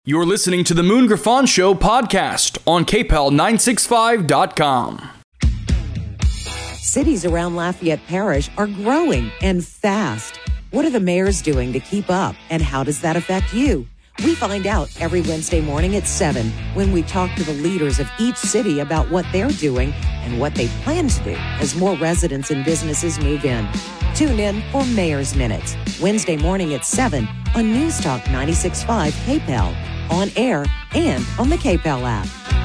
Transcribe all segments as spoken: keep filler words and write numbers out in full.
You're listening to the Moon Griffon Show podcast on K P E L nine sixty-five dot com. Cities around Lafayette Parish are growing and fast. What are the mayors doing to keep up, and how does that affect you? We find out every Wednesday morning at seven when we talk to the leaders of each city about what they're doing and what they plan to do as more residents and businesses move in. Tune in for Mayor's Minutes, Wednesday morning at seven on News Talk ninety-six point five K P E L, on air and on the K P E L app.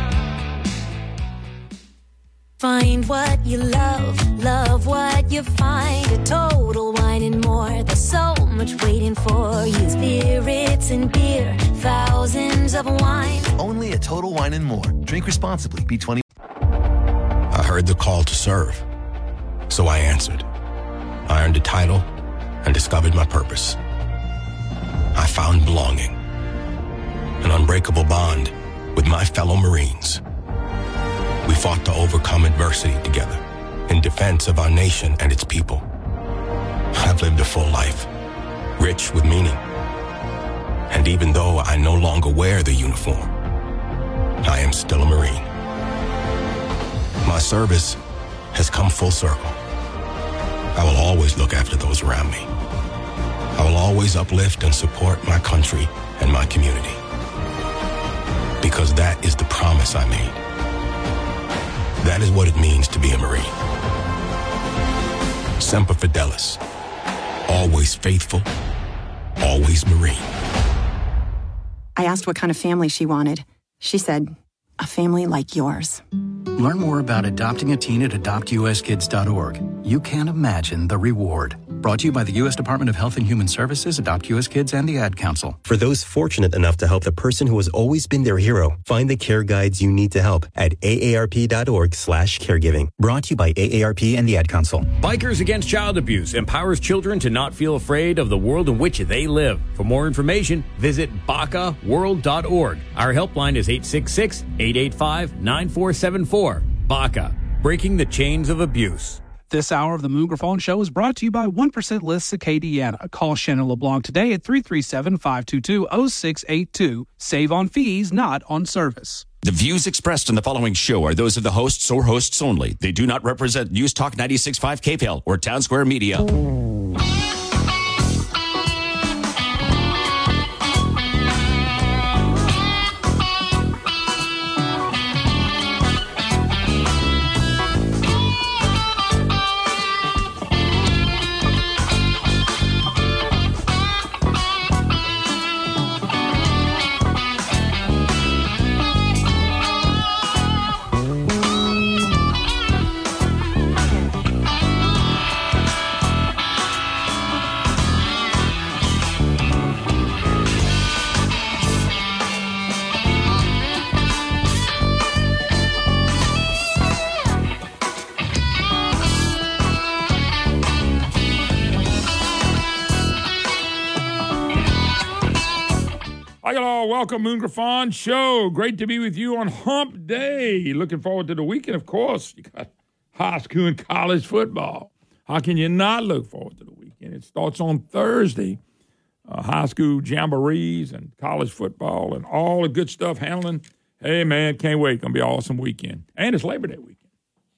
Find what you love, love what you find. A Total Wine and More. There's so much waiting for you. Spirits and beer, thousands of wines. Only at Total Wine and More. Drink responsibly. B twenty. I heard the call to serve, so I answered. I earned a title and discovered my purpose. I found belonging, an unbreakable bond with my fellow Marines. We fought to overcome adversity together in defense of our nation and its people. I've lived a full life, rich with meaning. And even though I no longer wear the uniform, I am still a Marine. My service has come full circle. I will always look after those around me. I will always uplift and support my country and my community. Because that is the promise I made. That is what it means to be a Marine. Semper Fidelis. Always faithful. Always Marine. I asked what kind of family she wanted. She said, a family like yours. Learn more about adopting a teen at adopt u s kids dot org. You can't imagine the reward. Brought to you by the U S Department of Health and Human Services, Adopt U S Kids, and the Ad Council. For those fortunate enough to help the person who has always been their hero, find the care guides you need to help at A A R P dot org slash caregiving. Brought to you by A A R P and the Ad Council. Bikers Against Child Abuse empowers children to not feel afraid of the world in which they live. For more information, visit B A C A world dot org. Our helpline is eight six six, eight eight five, nine four seven four. B A C A, breaking the chains of abuse. This hour of the Moon Griffon Show is brought to you by one percent List Acadiana. Call Shannon LeBlanc today at three three seven, five two two, zero six eight two. Save on fees, not on service. The views expressed in the following show are those of the hosts or hosts only. They do not represent News Talk ninety-six point five K P E L or Town Square Media. Welcome, Moon Griffon Show. Great to be with you on Hump Day. Looking forward to the weekend, of course. You got high school and college football. How can you not look forward to the weekend? It starts on Thursday. Uh, high school jamborees and college football and all the good stuff handling. Hey, man, can't wait. Going to be an awesome weekend. And it's Labor Day weekend.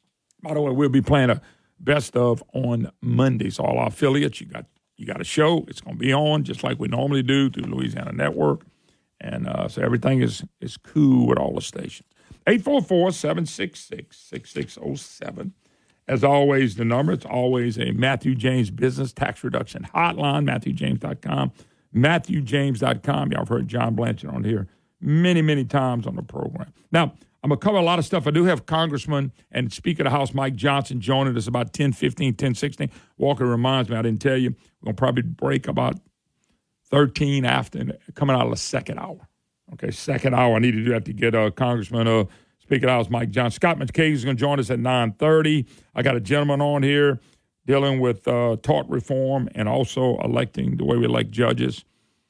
By the way, we'll be playing a best of on Monday. So all our affiliates, you got you got a show. It's going to be on just like we normally do through Louisiana Network. And uh, so everything is is cool with all the stations. eight four four, seven six six, six six zero seven. As always, the number, it's always a Matthew James Business Tax Reduction Hotline, matthew james dot com, matthew james dot com. Y'all have heard John Blanchard on here many, many times on the program. Now, I'm going to cover a lot of stuff. I do have Congressman and Speaker of the House Mike Johnson joining us about ten fifteen, ten sixteen. Walker reminds me, I didn't tell you, we're going to probably break about thirteen after, coming out of the second hour. Okay, second hour. I need to do that to get uh, Congressman, uh, Speaker of the House, Mike Johnson. Scott McKay is going to join us at nine thirty. I got a gentleman on here dealing with uh, tort reform and also electing the way we elect judges.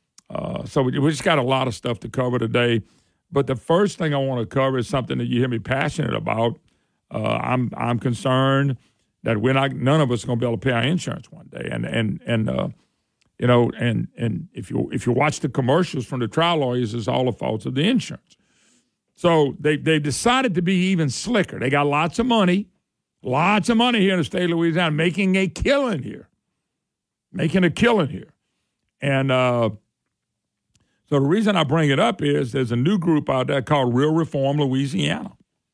Uh, so we, we just got a lot of stuff to cover today. But the first thing I want to cover is something that you hear me passionate about. Uh, I'm I'm concerned that we're not, none of us are going to be able to pay our insurance one day. And, and, and uh, You know, and and if you if you watch the commercials from the trial lawyers, it's all the fault of the insurance. So they they've decided to be even slicker. They got lots of money, lots of money here in the state of Louisiana, making a killing here, making a killing here. And uh, so the reason I bring it up is there's a new group out there called Real Reform Louisiana.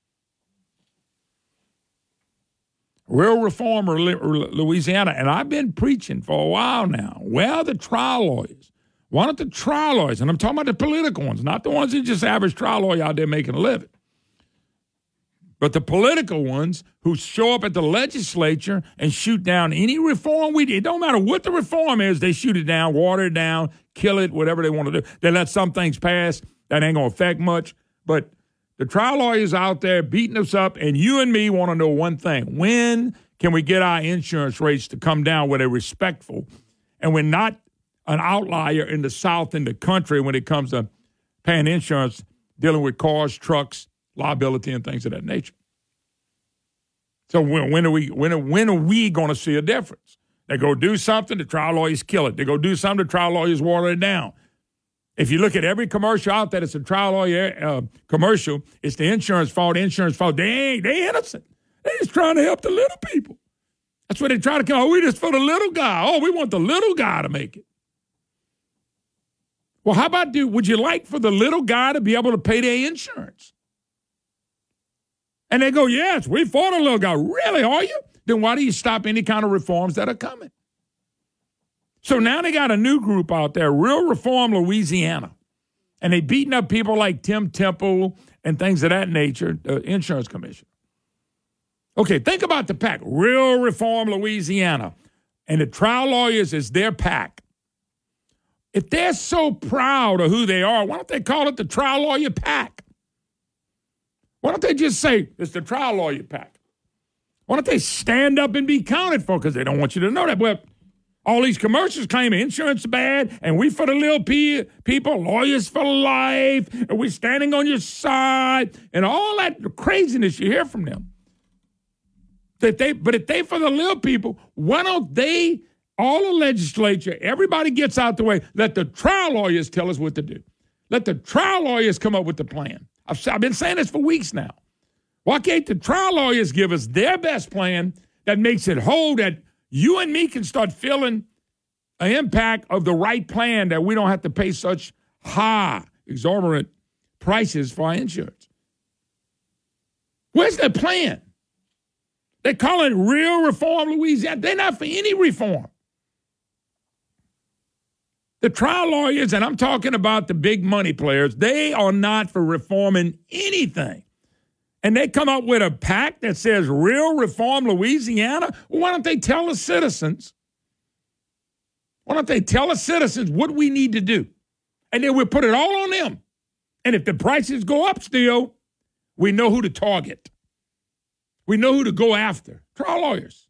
Real Reform Louisiana, and I've been preaching for a while now. Well, the trial lawyers. Why don't the trial lawyers, and I'm talking about the political ones, not the ones that just average trial lawyer out there making a living, but the political ones who show up at the legislature and shoot down any reform we did. It don't matter what the reform is, they shoot it down, water it down, kill it, whatever they want to do. They let some things pass that ain't going to affect much, but the trial lawyers out there beating us up, and you and me want to know one thing. When can we get our insurance rates to come down where they're respectful and we're not an outlier in the South in the country when it comes to paying insurance, dealing with cars, trucks, liability, and things of that nature? So when, when are we when are, when are we going to see a difference? They go do something, the trial lawyers kill it. They go do something, the trial lawyers water it down. If you look at every commercial out there, it's a trial lawyer uh, commercial. It's the insurance fault, insurance fault. They ain't, they innocent. They just trying to help the little people. That's what they try to come. Oh, we just for the little guy. Oh, we want the little guy to make it. Well, how about, do? would you like for the little guy to be able to pay their insurance? And they go, yes, we for the little guy. Really, are you? Then why do you stop any kind of reforms that are coming? So now they got a new group out there, Real Reform Louisiana, and they beating up people like Tim Temple and things of that nature, the insurance commissioner. Okay, think about the PAC, Real Reform Louisiana, and the trial lawyers is their PAC. If they're so proud of who they are, why don't they call it the trial lawyer PAC? Why don't they just say it's the trial lawyer PAC? Why don't they stand up and be counted for? Because they don't want you to know that. Well, all these commercials claim insurance is bad, and we for the little pe- people, lawyers for life, and we're standing on your side, and all that craziness you hear from them. That they, but if they for the little people, why don't they, all the legislature, everybody gets out the way, let the trial lawyers tell us what to do. Let the trial lawyers come up with the plan. I've, I've been saying this for weeks now. Why can't the trial lawyers give us their best plan that makes it whole, that you and me can start feeling an impact of the right plan, that we don't have to pay such high, exorbitant prices for our insurance? Where's the plan? They call it Real Reform Louisiana. They're not for any reform. The trial lawyers, and I'm talking about the big money players, they are not for reforming anything. And they come up with a PAC that says Real Reform Louisiana. Well, why don't they tell the citizens? Why don't they tell the citizens what we need to do? And then we'll put it all on them. And if the prices go up still, we know who to target. We know who to go after. Trial lawyers.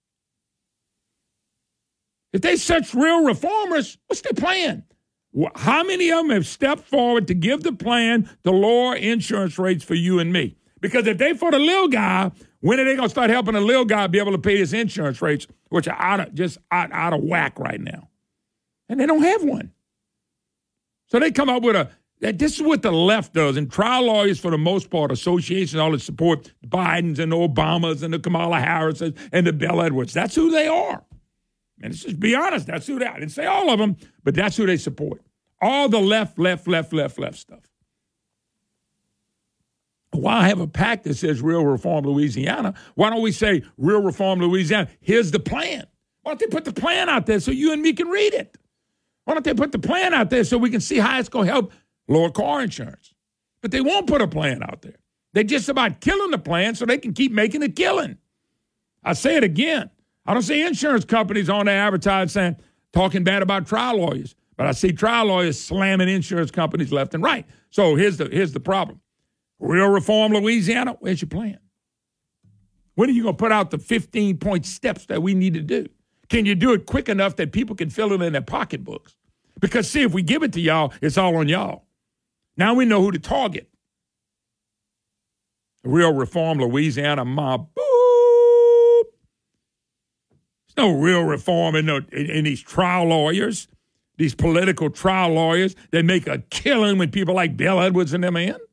If they such real reformers, what's their plan? How many of them have stepped forward to give the plan to lower insurance rates for you and me? Because if they for the little guy, when are they going to start helping the little guy be able to pay his insurance rates, which are out of, just out, out of whack right now? And they don't have one. So they come up with a, that this is what the left does. And trial lawyers, for the most part, associations, all that support Bidens and the Obamas and the Kamala Harrises and the Bell Edwards. That's who they are. And let's just be honest, that's who they are. I didn't say all of them, but that's who they support. All the left, left, left, left, left stuff. Why have a PAC that says Real Reform Louisiana? Why don't we say Real Reform Louisiana? Here's the plan. Why don't they put the plan out there so you and me can read it? Why don't they put the plan out there so we can see how it's going to help lower car insurance? But they won't put a plan out there. They're just about killing the plan so they can keep making a killing. I say it again. I don't see insurance companies on their advertising saying, talking bad about trial lawyers. But I see trial lawyers slamming insurance companies left and right. So here's the here's the problem. Real Reform Louisiana, where's your plan? When are you going to put out the fifteen-point steps that we need to do? Can you do it quick enough that people can fill it in their pocketbooks? Because, see, if we give it to y'all, it's all on y'all. Now we know who to target. Real Reform Louisiana mob. Boop. There's no real reform in, the, in, in these trial lawyers. These political trial lawyers, they make a killing when people like Bill Edwards and them are in.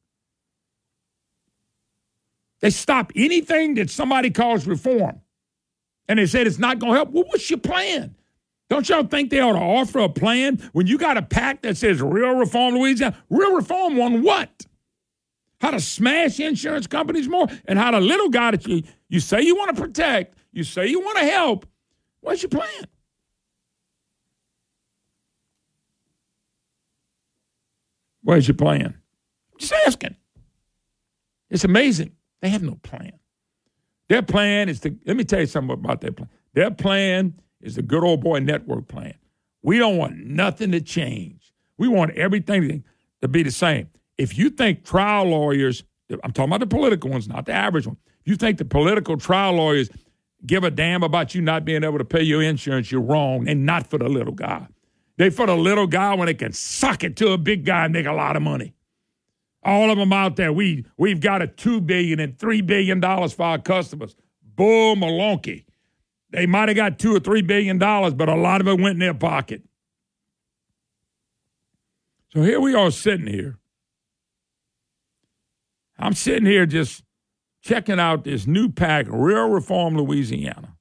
They stop anything that somebody calls reform. And they said it's not going to help. Well, what's your plan? Don't y'all think they ought to offer a plan when you got a pact that says real reform Louisiana? Real reform on what? How to smash insurance companies more and how the little guy that you, you say you want to protect, you say you want to help. What's your plan? Where's your plan? Just asking. It's amazing. They have no plan. Their plan is to, let me tell you something about their plan. Their plan is the good old boy network plan. We don't want nothing to change. We want everything to be the same. If you think trial lawyers, I'm talking about the political ones, not the average one. If you think the political trial lawyers give a damn about you not being able to pay your insurance, you're wrong, and not for the little guy. They for the little guy when they can suck it to a big guy and make a lot of money. All of them out there, we, we've got a two billion dollars and three billion dollars for our customers. Bull malonky. They might have got two or three billion dollars, but a lot of it went in their pocket. So here we are sitting here. I'm sitting here just checking out this new pack, Real Reform Louisiana.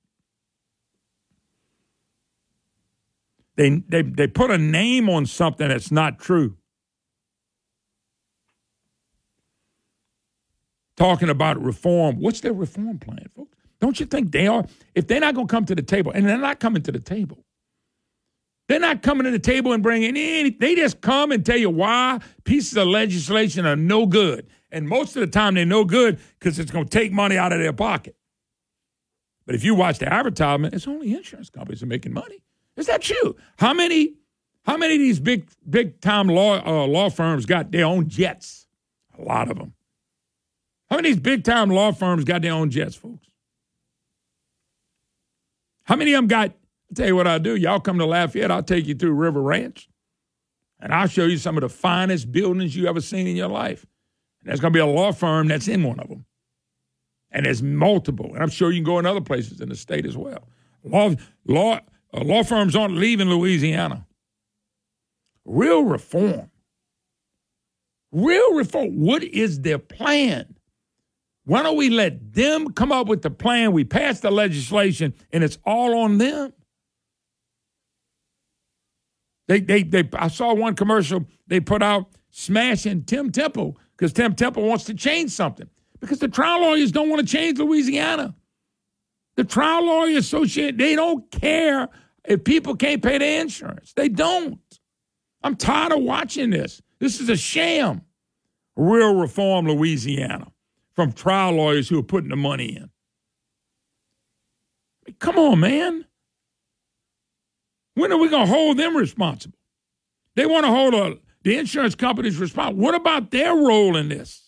They, they, they put a name on something that's not true. Talking about reform. What's their reform plan, folks? Don't you think they are? If they're not going to come to the table, and they're not coming to the table, they're not coming to the table and bringing any, they just come and tell you why pieces of legislation are no good. And most of the time they're no good because it's going to take money out of their pocket. But if you watch the advertisement, it's only insurance companies that are making money. Is that true? How many, how many of these big, big time law uh, law firms got their own jets? A lot of them. How many of these big time law firms got their own jets, folks? How many of them got, I'll tell you what I'll do. Y'all come to Lafayette, I'll take you through River Ranch, and I'll show you some of the finest buildings you ever seen in your life. And there's going to be a law firm that's in one of them. And there's multiple. And I'm sure you can go in other places in the state as well. Law, law, uh, law firms aren't leaving Louisiana. Real reform. Real reform. What is their plan? Why don't we let them come up with the plan? We pass the legislation, and it's all on them. They, they, they. I saw one commercial they put out smashing Tim Temple because Tim Temple wants to change something. Because the trial lawyers don't want to change Louisiana. The trial lawyer association, they don't care if people can't pay their insurance. They don't. I'm tired of watching this. This is a sham. Real Reform Louisiana from trial lawyers who are putting the money in. I mean, come on, man. When are we going to hold them responsible? They want to hold a, the insurance companies responsible. What about their role in this?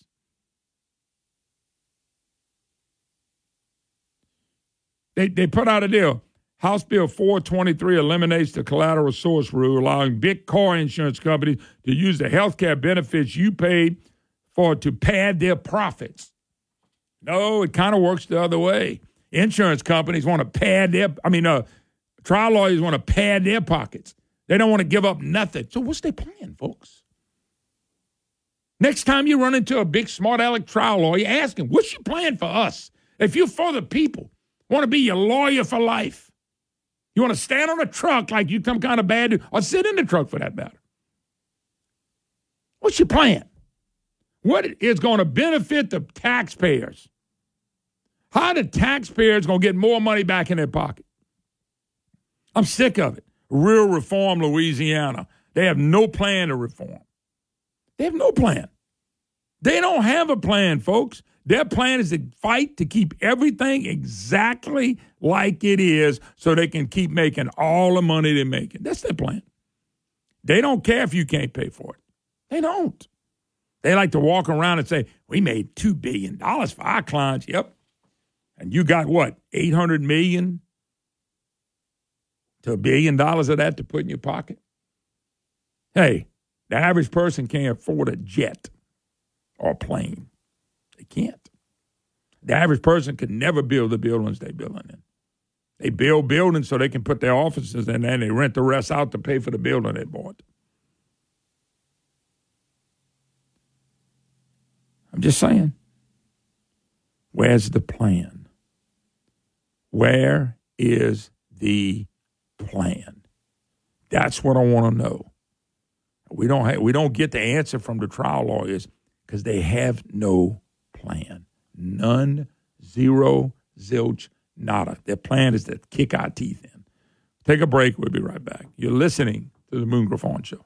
They they put out a deal. House Bill four twenty-three eliminates the collateral source rule, allowing big car insurance companies to use the health care benefits you paid for to pad their profits. No, it kind of works the other way. Insurance companies want to pad their, I mean, uh, trial lawyers want to pad their pockets. They don't want to give up nothing. So what's their plan, folks? Next time you run into a big smart aleck trial lawyer, ask him, what's your plan for us? If you're for the people, want to be your lawyer for life. You want to stand on a truck like you some kind of bad dude, or sit in the truck for that matter. What's your plan? What is going to benefit the taxpayers? How are the taxpayers going to get more money back in their pocket? I'm sick of it. Real Reform Louisiana. They have no plan to reform. They have no plan. They don't have a plan, folks. Their plan is to fight to keep everything exactly like it is so they can keep making all the money they're making. That's their plan. They don't care if you can't pay for it. They don't. They like to walk around and say, we made two billion dollars for our clients. Yep. And you got what, eight hundred million dollars to a billion dollars of that to put in your pocket? Hey, the average person can't afford a jet or a plane. They can't. The average person could never build the buildings they're building in. They build buildings so they can put their offices in there, and they rent the rest out to pay for the building they bought. I'm just saying, where's the plan? Where is the plan? That's what I want to know. We don't have, we don't get the answer from the trial lawyers because they have no plan. None, zero, zilch, nada. Their plan is to kick our teeth in. Take a break. We'll be right back. You're listening to the Moon Griffon Show.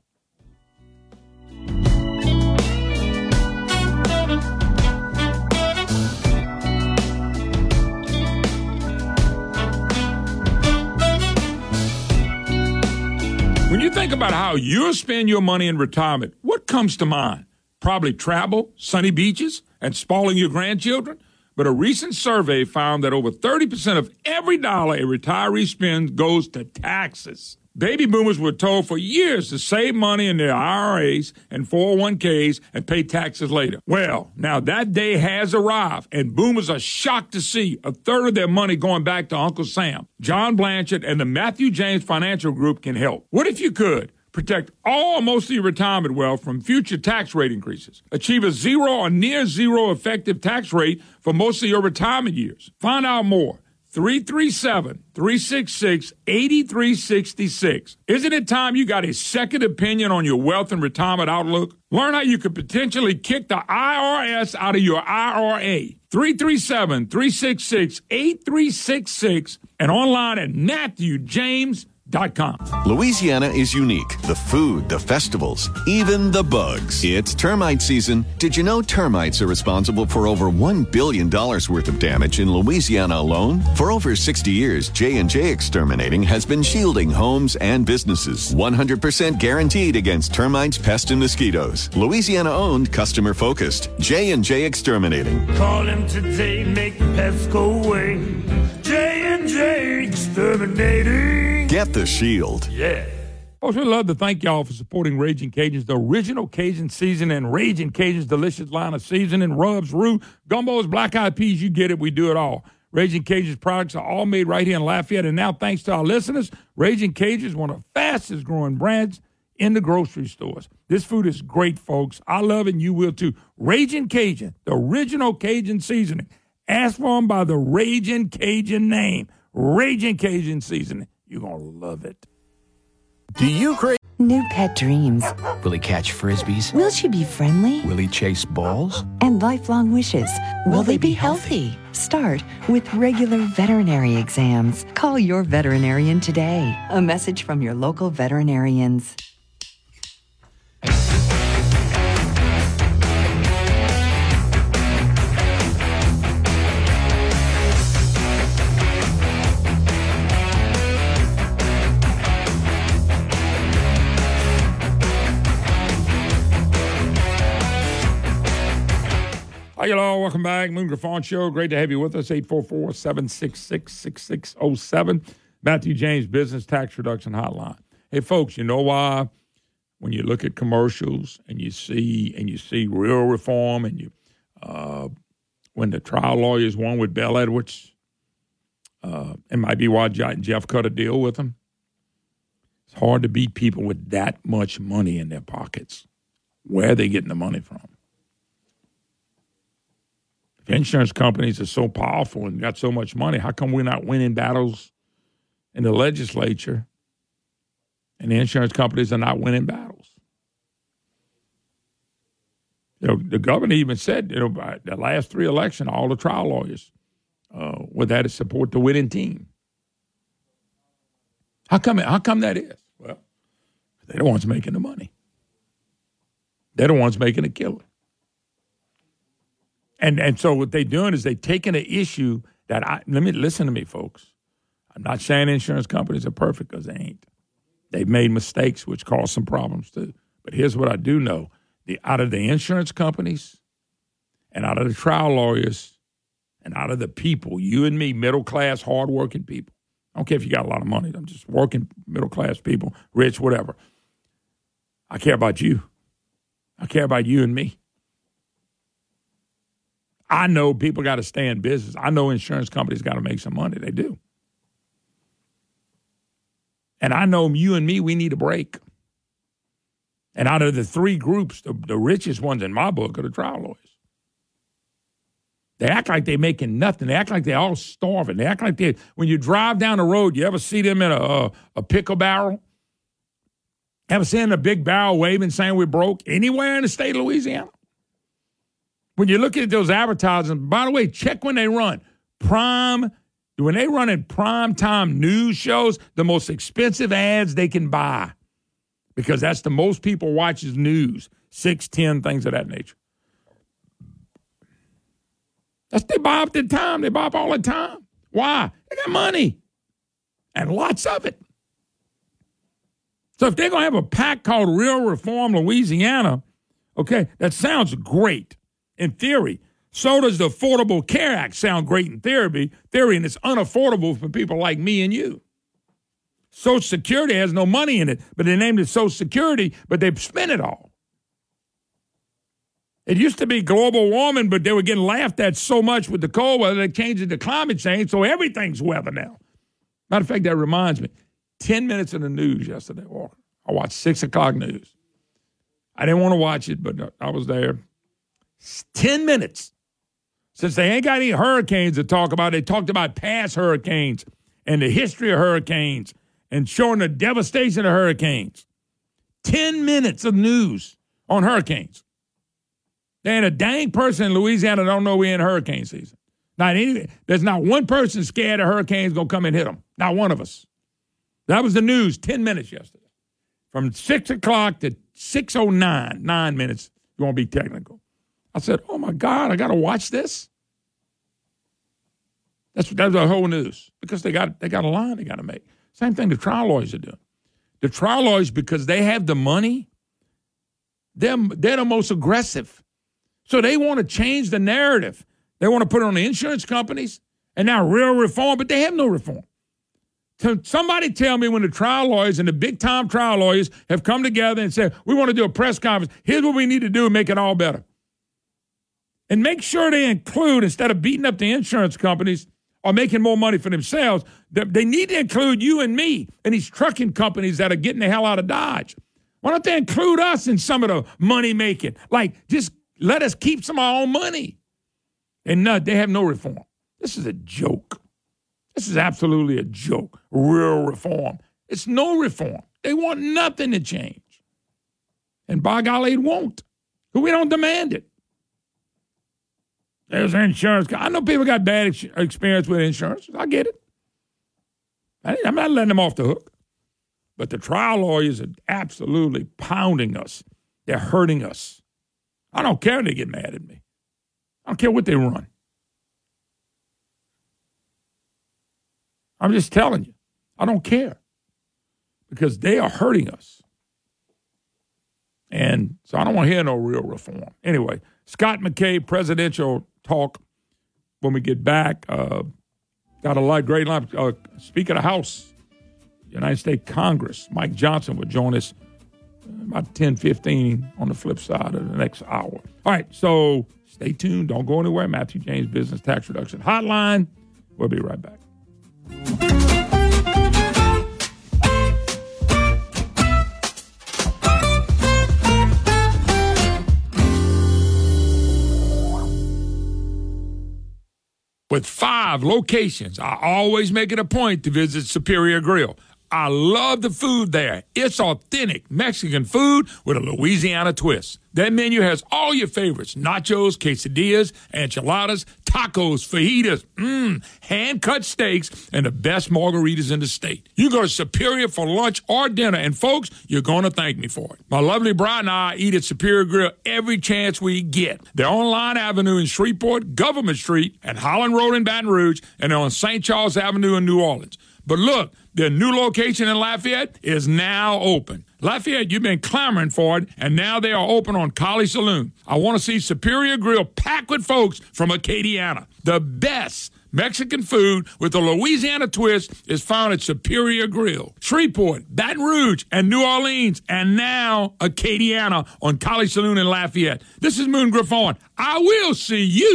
When you think about how you'll spend your money in retirement, what comes to mind? Probably travel, sunny beaches, and spoiling your grandchildren. But a recent survey found that over thirty percent of every dollar a retiree spends goes to taxes. Baby boomers were told for years to save money in their I R As and four oh one k's and pay taxes later. Well, now that day has arrived, and boomers are shocked to see a third of their money going back to Uncle Sam. John Blanchard and the Matthew James Financial Group can help. What if you could protect all or most of your retirement wealth from future tax rate increases? Achieve a zero or near zero effective tax rate for most of your retirement years. Find out more. three three seven, three six six, eight three six six. Isn't it time you got a second opinion on your wealth and retirement outlook? Learn how you could potentially kick the I R S out of your I R A. three three seven, three six six, eight three six six and online at matthew james dot com. Louisiana is unique. The food, the festivals, even the bugs. It's termite season. Did you know termites are responsible for over one billion dollars worth of damage in Louisiana alone? For over sixty years, J and J Exterminating has been shielding homes and businesses. one hundred percent guaranteed against termites, pests, and mosquitoes. Louisiana-owned, customer-focused. J and J Exterminating. Call him today, make the pests go away. J and J Exterminating. Get the shield. Yeah. Folks, we'd love to thank y'all for supporting Raging Cajuns, the original Cajun season and Raging Cajun's delicious line of seasoning, rubs, roux, gumbos, black-eyed peas. You get it. We do it all. Raging Cajun's products are all made right here in Lafayette. And now, thanks to our listeners, Raging Cajun is one of the fastest-growing brands in the grocery stores. This food is great, folks. I love it, and you will too. Raging Cajun, the original Cajun seasoning. Ask for them by the Raging Cajun name. Raging Cajun seasoning. You're going to love it. Do you crave new pet dreams? Will he catch frisbees? Will she be friendly? Will he chase balls? And lifelong wishes. Will, Will they, they be healthy? healthy? Start with regular veterinary exams. Call your veterinarian today. A message from your local veterinarians. Hi, y'all. Welcome back. Moon Griffon Show. Great to have you with us. eight four four, seven six six, six six zero seven. Matthew James Business Tax Reduction Hotline. Hey, folks, you know why when you look at commercials and you see and you see real reform and you uh, when the trial lawyers won with Bell Edwards, uh, it might be why Jeff cut a deal with them. It's hard to beat people with that much money in their pockets. Where are they getting the money from? Insurance companies are so powerful and got so much money. How come we're not winning battles in the legislature and the insurance companies are not winning battles? You know, the governor even said, you know, by the last three elections, all the trial lawyers uh, were there to support the winning team. How come, how come that is? Well, they're the ones making the money. They're the ones making the killing. And and so what they're doing is they're taking an issue that I, let me, listen to me, folks. I'm not saying insurance companies are perfect because they ain't. They've made mistakes which cause some problems too. But here's what I do know. The out of the insurance companies and out of the trial lawyers and out of the people, you and me, middle-class, hard-working people. I don't care if you got a lot of money. I'm just working middle-class people, rich, whatever. I care about you. I care about you and me. I know people got to stay in business. I know insurance companies got to make some money. They do. And I know you and me, we need a break. And out of the three groups, the, the richest ones in my book are the trial lawyers. They act like they're making nothing. They act like they're all starving. They act like they, when you drive down the road, you ever see them in a, a, a pickle barrel? Ever seen a big barrel waving saying we're broke anywhere in the state of Louisiana? When you look at those advertisements, by the way, check when they run. Prime, when they run in prime time news shows, the most expensive ads they can buy. Because that's the most people watches news, six, ten, things of that nature. That's they buy up the time. They buy up all the time. Why? They got money and lots of it. So if they're going to have a pack called Real Reform Louisiana, okay, that sounds great in theory. So does the Affordable Care Act sound great in theory, theory, and it's unaffordable for people like me and you. Social Security has no money in it, but they named it Social Security, but they spent it all. It used to be global warming, but they were getting laughed at so much with the cold weather, they changed it to climate change, so everything's weather now. Matter of fact, that reminds me, ten minutes of the news yesterday, Walker. I watched six o'clock news. I didn't want to watch it, but I was there. ten minutes. Since they ain't got any hurricanes to talk about, they talked about past hurricanes and the history of hurricanes and showing the devastation of hurricanes. ten minutes of news on hurricanes. There ain't a dang person in Louisiana don't know we're in hurricane season. Not any, there's not one person scared a hurricane's going to come and hit them. Not one of us. That was the news ten minutes yesterday. From six o'clock to six oh nine, nine minutes, you won't be technical. I said, oh, my God, I got to watch this? That's, that's the whole news because they got, they got a line they got to make. Same thing the trial lawyers are doing. The trial lawyers, because they have the money, they're, they're the most aggressive. So they want to change the narrative. They want to put it on the insurance companies and now real reform, but they have no reform. So somebody tell me when the trial lawyers and the big-time trial lawyers have come together and said, we want to do a press conference. Here's what we need to do to make it all better. And make sure they include, instead of beating up the insurance companies or making more money for themselves, they need to include you and me and these trucking companies that are getting the hell out of Dodge. Why don't they include us in some of the money making? Like, just let us keep some of our own money. And no, they have no reform. This is a joke. This is absolutely a joke. Real reform. It's no reform. They want nothing to change. And by golly, it won't. Because we don't demand it. There's insurance. I know people got bad ex- experience with insurance. I get it. I, I'm not letting them off the hook. But the trial lawyers are absolutely pounding us. They're hurting us. I don't care if they get mad at me. I don't care what they run. I'm just telling you. I don't care. Because they are hurting us. And so I don't want to hear no real reform. Anyway, Scott McKay, presidential talk when we get back. Uh, got a lot great line. Uh, Speaker of the House, United States Congress, Mike Johnson will join us about ten fifteen on the flip side of the next hour. All right, so stay tuned. Don't go anywhere. Matthew James Business Tax Reduction Hotline. We'll be right back. With five locations, I always make it a point to visit Superior Grill. I love the food there. It's authentic Mexican food with a Louisiana twist. That menu has all your favorites: nachos, quesadillas, enchiladas, tacos, fajitas, mmm, hand-cut steaks, and the best margaritas in the state. You go to Superior for lunch or dinner, and folks, you're going to thank me for it. My lovely bride and I eat at Superior Grill every chance we get. They're on Line Avenue in Shreveport, Government Street, and Holland Road in Baton Rouge, and they're on Saint Charles Avenue in New Orleans. But look, their new location in Lafayette is now open. Lafayette, you've been clamoring for it, and now they are open on College Saloon. I want to see Superior Grill packed with folks from Acadiana. The best Mexican food with a Louisiana twist is found at Superior Grill. Shreveport, Baton Rouge, and New Orleans, and now Acadiana on College Saloon in Lafayette. This is Moon Griffon. I will see you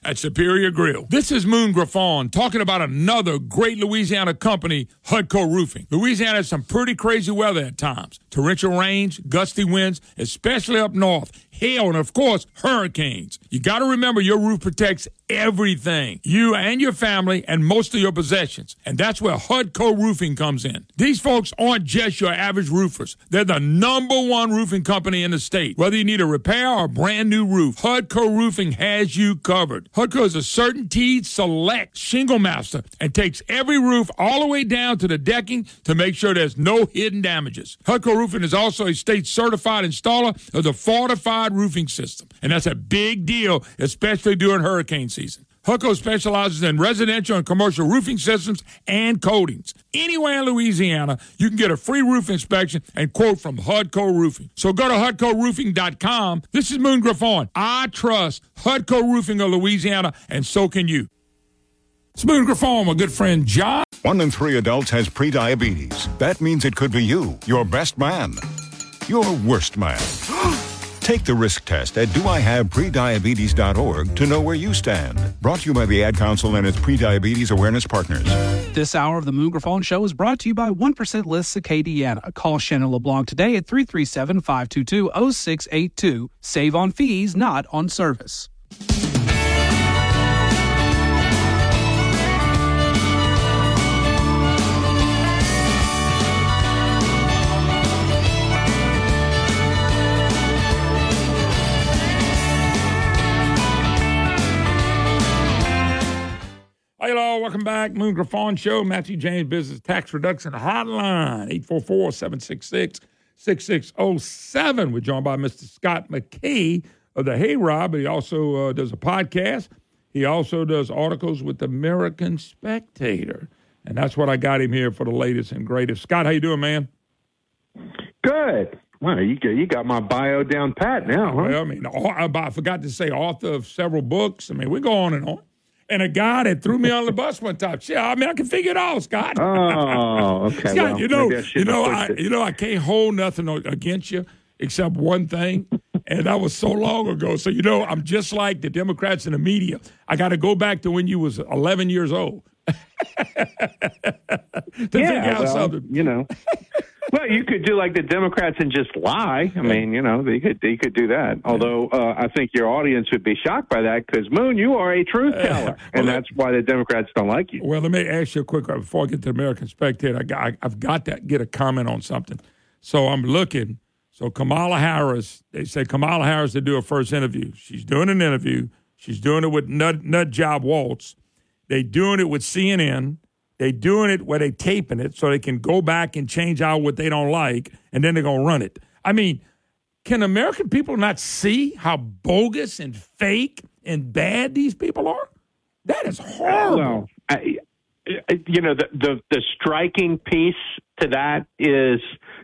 at Superior Grill. This is Moon Griffon talking about another great Louisiana company, Hudco Roofing. Louisiana has some pretty crazy weather at times. Torrential rains, gusty winds, especially up north. Hail, and of course, hurricanes. You got to remember your roof protects everything, you and your family and most of your possessions. And that's where Hudco Roofing comes in. These folks aren't just your average roofers. They're the number one roofing company in the state. Whether you need a repair or a brand new roof, Hudco Roofing has you covered. Hudco is a CertainTeed Select Shingle Master and takes every roof all the way down to the decking to make sure there's no hidden damages. Hudco Roofing is also a state certified installer of the Fortified Roofing System. And that's a big deal, especially during hurricane season. Hudco specializes in residential and commercial roofing systems and coatings. Anywhere in Louisiana, you can get a free roof inspection and quote from Hudco Roofing. So go to hudco roofing dot com. This is Moon Griffon. I trust Hudco Roofing of Louisiana, and so can you. It's Moon Griffon, my good friend John. One in three adults has prediabetes. That means it could be you, your best man, your worst man. Take the risk test at do I have prediabetes dot org to know where you stand. Brought to you by the Ad Council and its Prediabetes Awareness Partners. This hour of the Moon Griffon Show is brought to you by one percent List Acadiana. Call Shannon LeBlanc today at three three seven, five two two, zero six eight two. Save on fees, not on service. Hello, welcome back. Moon Griffon Show, Matthew James Business Tax Reduction Hotline, eight four four, seven six six, six six zero seven. We're joined by Mister Scott McKay of the Hayride, but he also uh, does a podcast. He also does articles with the American Spectator, and that's what I got him here for the latest and greatest. Scott, how you doing, man? Good. Wow, you got, you got my bio down pat now, huh? Well, I mean, I forgot to say author of several books. I mean, we go on and on. And a guy that threw me on the bus one time. Yeah, I mean, I can figure it out, Scott. Oh, okay. Scott, well, you know, I you know, I, you know, I can't hold nothing against you except one thing, and that was so long ago. So you know, I'm just like the Democrats and the media. I got to go back to when you was eleven years old to yeah, figure out well, something. You know. Well, you could do like the Democrats and just lie. I mean, you know, they could they could do that. Although uh, I think your audience would be shocked by that because, Moon, you are a truth teller, and that's why the Democrats don't like you. Well, let me ask you a quick question before I get to the American Spectator. I got, I've got to get a comment on something. So I'm looking. So Kamala Harris, they say Kamala Harris to do her first interview. She's doing an interview. She's doing it with Nut, Nut Job Waltz. They doing it with C N N. They doing it where they taping it so they can go back and change out what they don't like, and then they're going to run it. I mean, can American people not see how bogus and fake and bad these people are? That is horrible. Well, I, you know, the, the, the striking piece to that is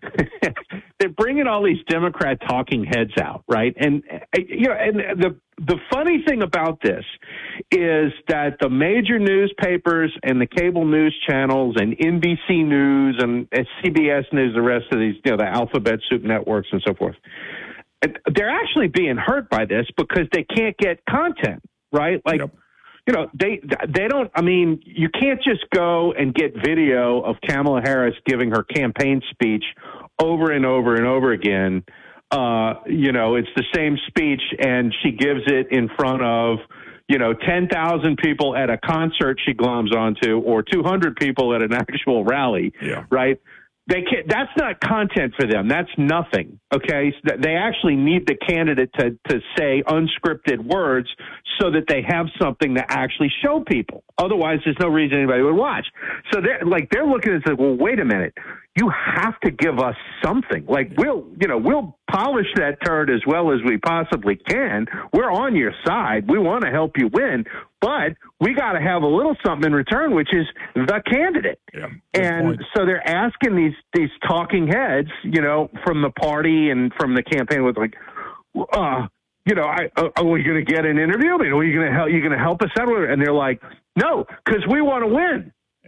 they're bringing all these Democrat talking heads out, right? And, you know, and the the funny thing about this is that the major newspapers and the cable news channels and N B C News and C B S News, the rest of these, you know, the alphabet soup networks and so forth, they're actually being hurt by this because they can't get content, right? Like, yep. You know, they they don't, I mean, you can't just go and get video of Kamala Harris giving her campaign speech over and over and over again. Uh, you know, it's the same speech, and she gives it in front of, you know, ten thousand people at a concert she gloms onto, or two hundred people at an actual rally, yeah. Right? They can't, that's not content for them. That's nothing, okay? So they actually need the candidate to, to say unscripted words so that they have something to actually show people. Otherwise, there's no reason anybody would watch. So they're, like, they're looking at it, well, wait a minute. You have to give us something. Like, we'll, you know, we'll polish that turd as well as we possibly can. We're on your side. We want to help you win. But we got to have a little something in return, which is the candidate. Yeah, and point. So they're asking these these talking heads, you know, from the party and from the campaign, with like, uh, you know, I, uh, are we going to get an interview? I mean, are you going to help? You going to help us out? And they're like, no, because we want to win. Yeah.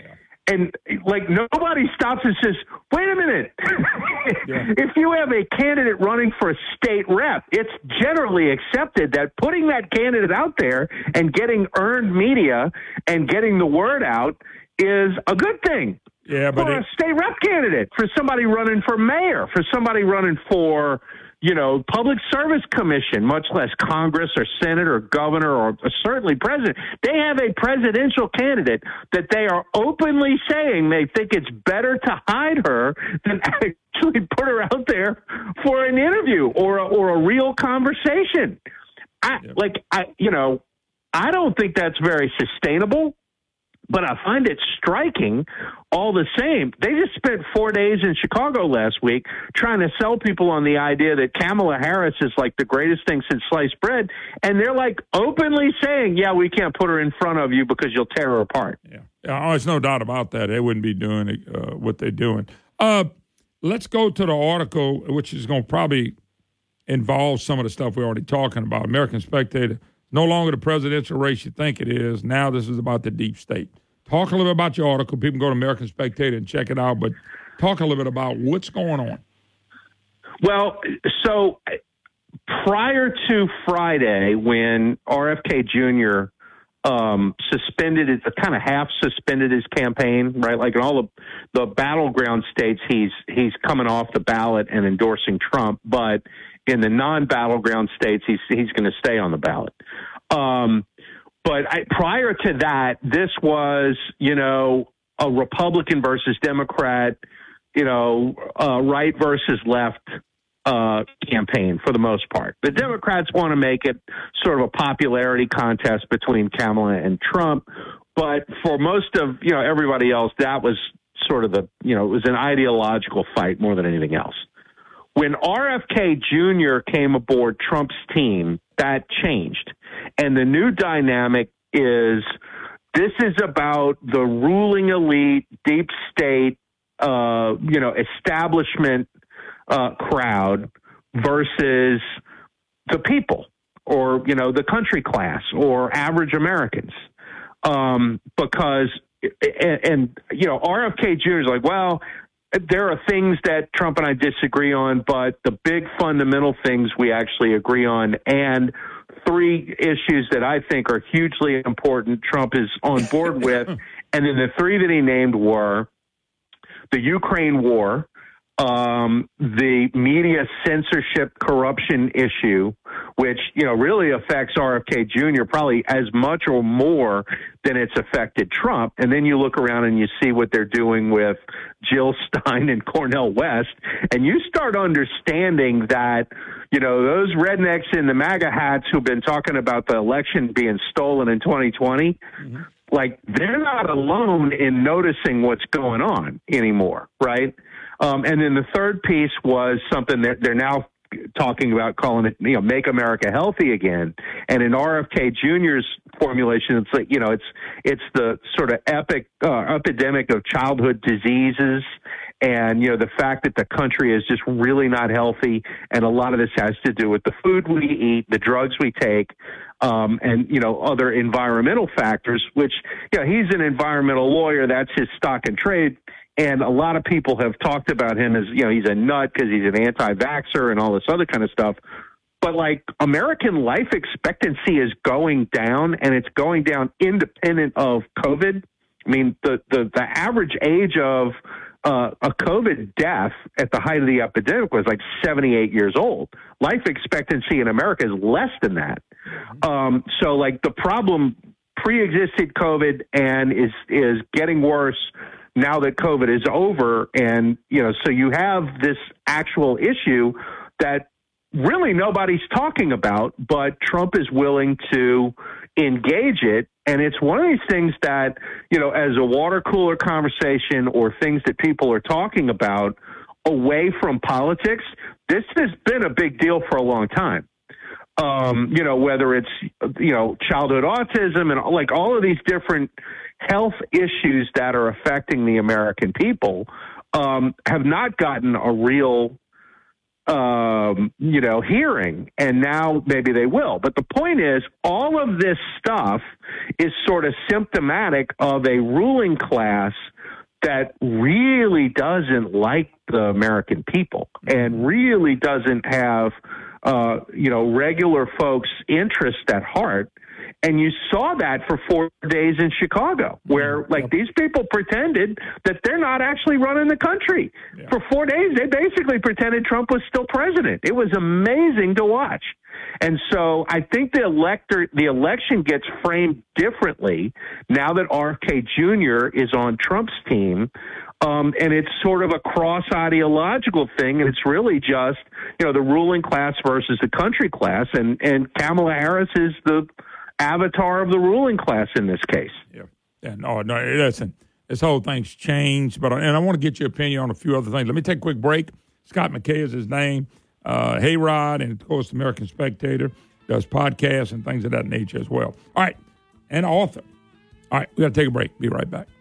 and like nobody stops and says, wait a minute. Yeah. If you have a candidate running for a state rep, it's generally accepted that putting that candidate out there and getting earned media and getting the word out is a good thing. Yeah, but for it, a state rep candidate, for somebody running for mayor, for somebody running for, you know, public service commission, much less Congress or Senate or governor or certainly president. They have a presidential candidate that they are openly saying they think it's better to hide her than actually put her out there for an interview or a, or a real conversation. I, yeah. Like, I, you know, I don't think that's very sustainable. But I find it striking all the same. They just spent four days in Chicago last week trying to sell people on the idea that Kamala Harris is like the greatest thing since sliced bread. And they're like openly saying, yeah, we can't put her in front of you because you'll tear her apart. Yeah, oh, there's no doubt about that. They wouldn't be doing uh, what they're doing. Uh, let's go to the article, which is going to probably involve some of the stuff we're already talking about. American Spectator, no longer the presidential race you think it is. Now this is about the deep state. Talk a little bit about your article. People can go to American Spectator and check it out, but talk a little bit about what's going on. Well, so prior to Friday, when R F K Junior um, suspended his, kind of half suspended his campaign, right? Like in all the, the battleground states, he's he's coming off the ballot and endorsing Trump, but in the non-battleground states, he's he's going to stay on the ballot. Um, But I, prior to that, this was, you know, a Republican versus Democrat, you know, uh, right versus left uh, campaign for the most part. The Democrats want to make it sort of a popularity contest between Kamala and Trump. But for most of, you know, everybody else, that was sort of the, you know, it was an ideological fight more than anything else. When R F K Junior came aboard Trump's team, that changed. And the new dynamic is this is about the ruling elite, deep state, uh, you know, establishment uh, crowd versus the people or, you know, the country class or average Americans. Um, because, and, and, you know, R F K Junior is like, well, there are things that Trump and I disagree on, but the big fundamental things we actually agree on. And three issues that I think are hugely important Trump is on board with. And then the three that he named were the Ukraine war, um, the media censorship corruption issue, which, you know, really affects R F K Junior probably as much or more than it's affected Trump. And then you look around and you see what they're doing with Jill Stein and Cornel West, and you start understanding that, you know, those rednecks in the MAGA hats who've been talking about the election being stolen in twenty twenty, mm-hmm. like, they're not alone in noticing what's going on anymore, right? Um, and then the third piece was something that they're now talking about, calling it, you know, Make America Healthy Again. And in R F K Junior's formulation, it's like, you know, it's it's the sort of epic uh, epidemic of childhood diseases, and, you know, the fact that the country is just really not healthy, and a lot of this has to do with the food we eat, the drugs we take, um, and, you know, other environmental factors, which, you know, he's an environmental lawyer. That's his stock and trade. And a lot of people have talked about him as, you know, he's a nut because he's an anti-vaxxer and all this other kind of stuff. But, like, American life expectancy is going down, and it's going down independent of COVID. I mean, the, the, the average age of uh, a COVID death at the height of the epidemic was like seventy-eight years old. Life expectancy in America is less than that. Um, so, like, the problem pre-existed COVID and is is getting worse now that COVID is over. And, you know, so you have this actual issue that really nobody's talking about, but Trump is willing to engage it. And it's one of these things that, you know, as a water cooler conversation or things that people are talking about away from politics, this has been a big deal for a long time. Um, you know, whether it's, you know, childhood autism and like all of these different health issues that are affecting the American people um, have not gotten a real, um, you know, hearing. And now maybe they will. But the point is, all of this stuff is sort of symptomatic of a ruling class that really doesn't like the American people and really doesn't have, uh, you know, regular folks' interest at heart. And you saw that for four days in Chicago, where like these people pretended that they're not actually running the country. Yeah. For four days, they basically pretended Trump was still president. It was amazing to watch. And so I think the elector, the election gets framed differently now that R F K Junior is on Trump's team. Um, and it's sort of a cross-ideological thing, and it's really just, you know, the ruling class versus the country class. And, and Kamala Harris is the avatar of the ruling class in this case. Yeah. Yeah. No, no, listen, this whole thing's changed, but and I want to get your opinion on a few other things. Let me take a quick break. Scott McKay is his name. Uh, Hayrod, and of course, American Spectator, does podcasts and things of that nature as well. All right. And author. All right. We got to take a break. Be right back.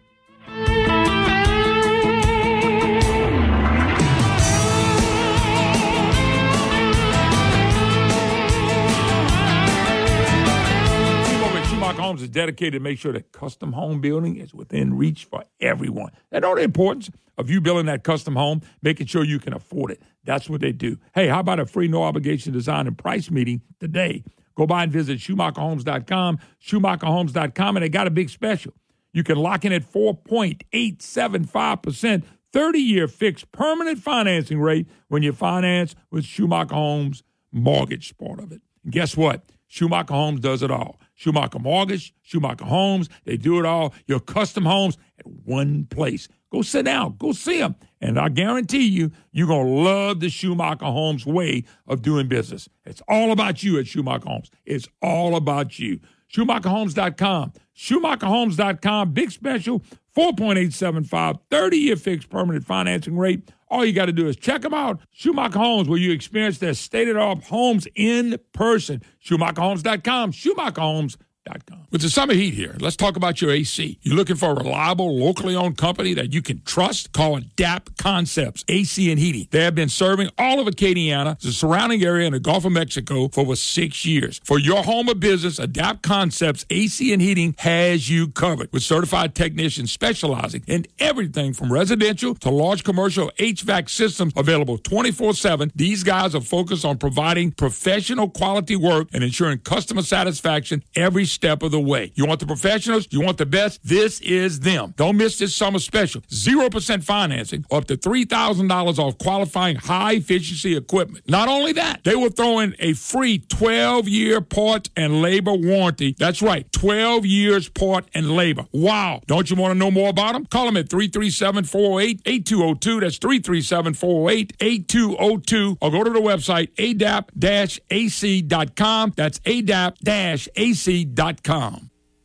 Homes is dedicated to make sure that custom home building is within reach for everyone. They know the importance of you building that custom home, making sure you can afford it. That's what they do. Hey, how about a free no-obligation design and price meeting today? Go by and visit Schumacher Homes dot com, Schumacher Homes dot com, and they got a big special. You can lock in at four point eight seven five percent, thirty-year fixed permanent financing rate when you finance with Schumacher Homes mortgage part of it. And guess what? Schumacher Homes does it all. Schumacher Mortgage, Schumacher Homes, they do it all. Your custom homes at one place. Go sit down. Go see them. And I guarantee you, you're going to love the Schumacher Homes way of doing business. It's all about you at Schumacher Homes. It's all about you. Schumacher Homes dot com. Schumacher Homes dot com. Big special, four point eight seven five, thirty-year fixed permanent financing rate. All you got to do is check them out. Schumacher Homes, where you experience their state-of-the-art homes in person. Schumacher Homes dot com. Schumacher Homes dot com. With the summer heat here, let's talk about your A C. You're looking for a reliable, locally owned company that you can trust? Call Adapt Concepts A C and Heating. They have been serving all of Acadiana, the surrounding area, in the Gulf of Mexico for over six years. For your home or business, Adapt Concepts A C and Heating has you covered with certified technicians specializing in everything from residential to large commercial H V A C systems available twenty-four seven. These guys are focused on providing professional quality work and ensuring customer satisfaction every step of the way. You want the professionals? You want the best? This is them. Don't miss this summer special. zero percent financing, up to three thousand dollars off qualifying high-efficiency equipment. Not only that, they will throw in a free twelve-year part and labor warranty. That's right, twelve years part and labor. Wow. Don't you want to know more about them? Call them at three three seven, four oh eight, eight two zero two. That's three three seven, four oh eight, eight two zero two. Or go to the website, A D A P A C dot com. That's A D A P A C dot com.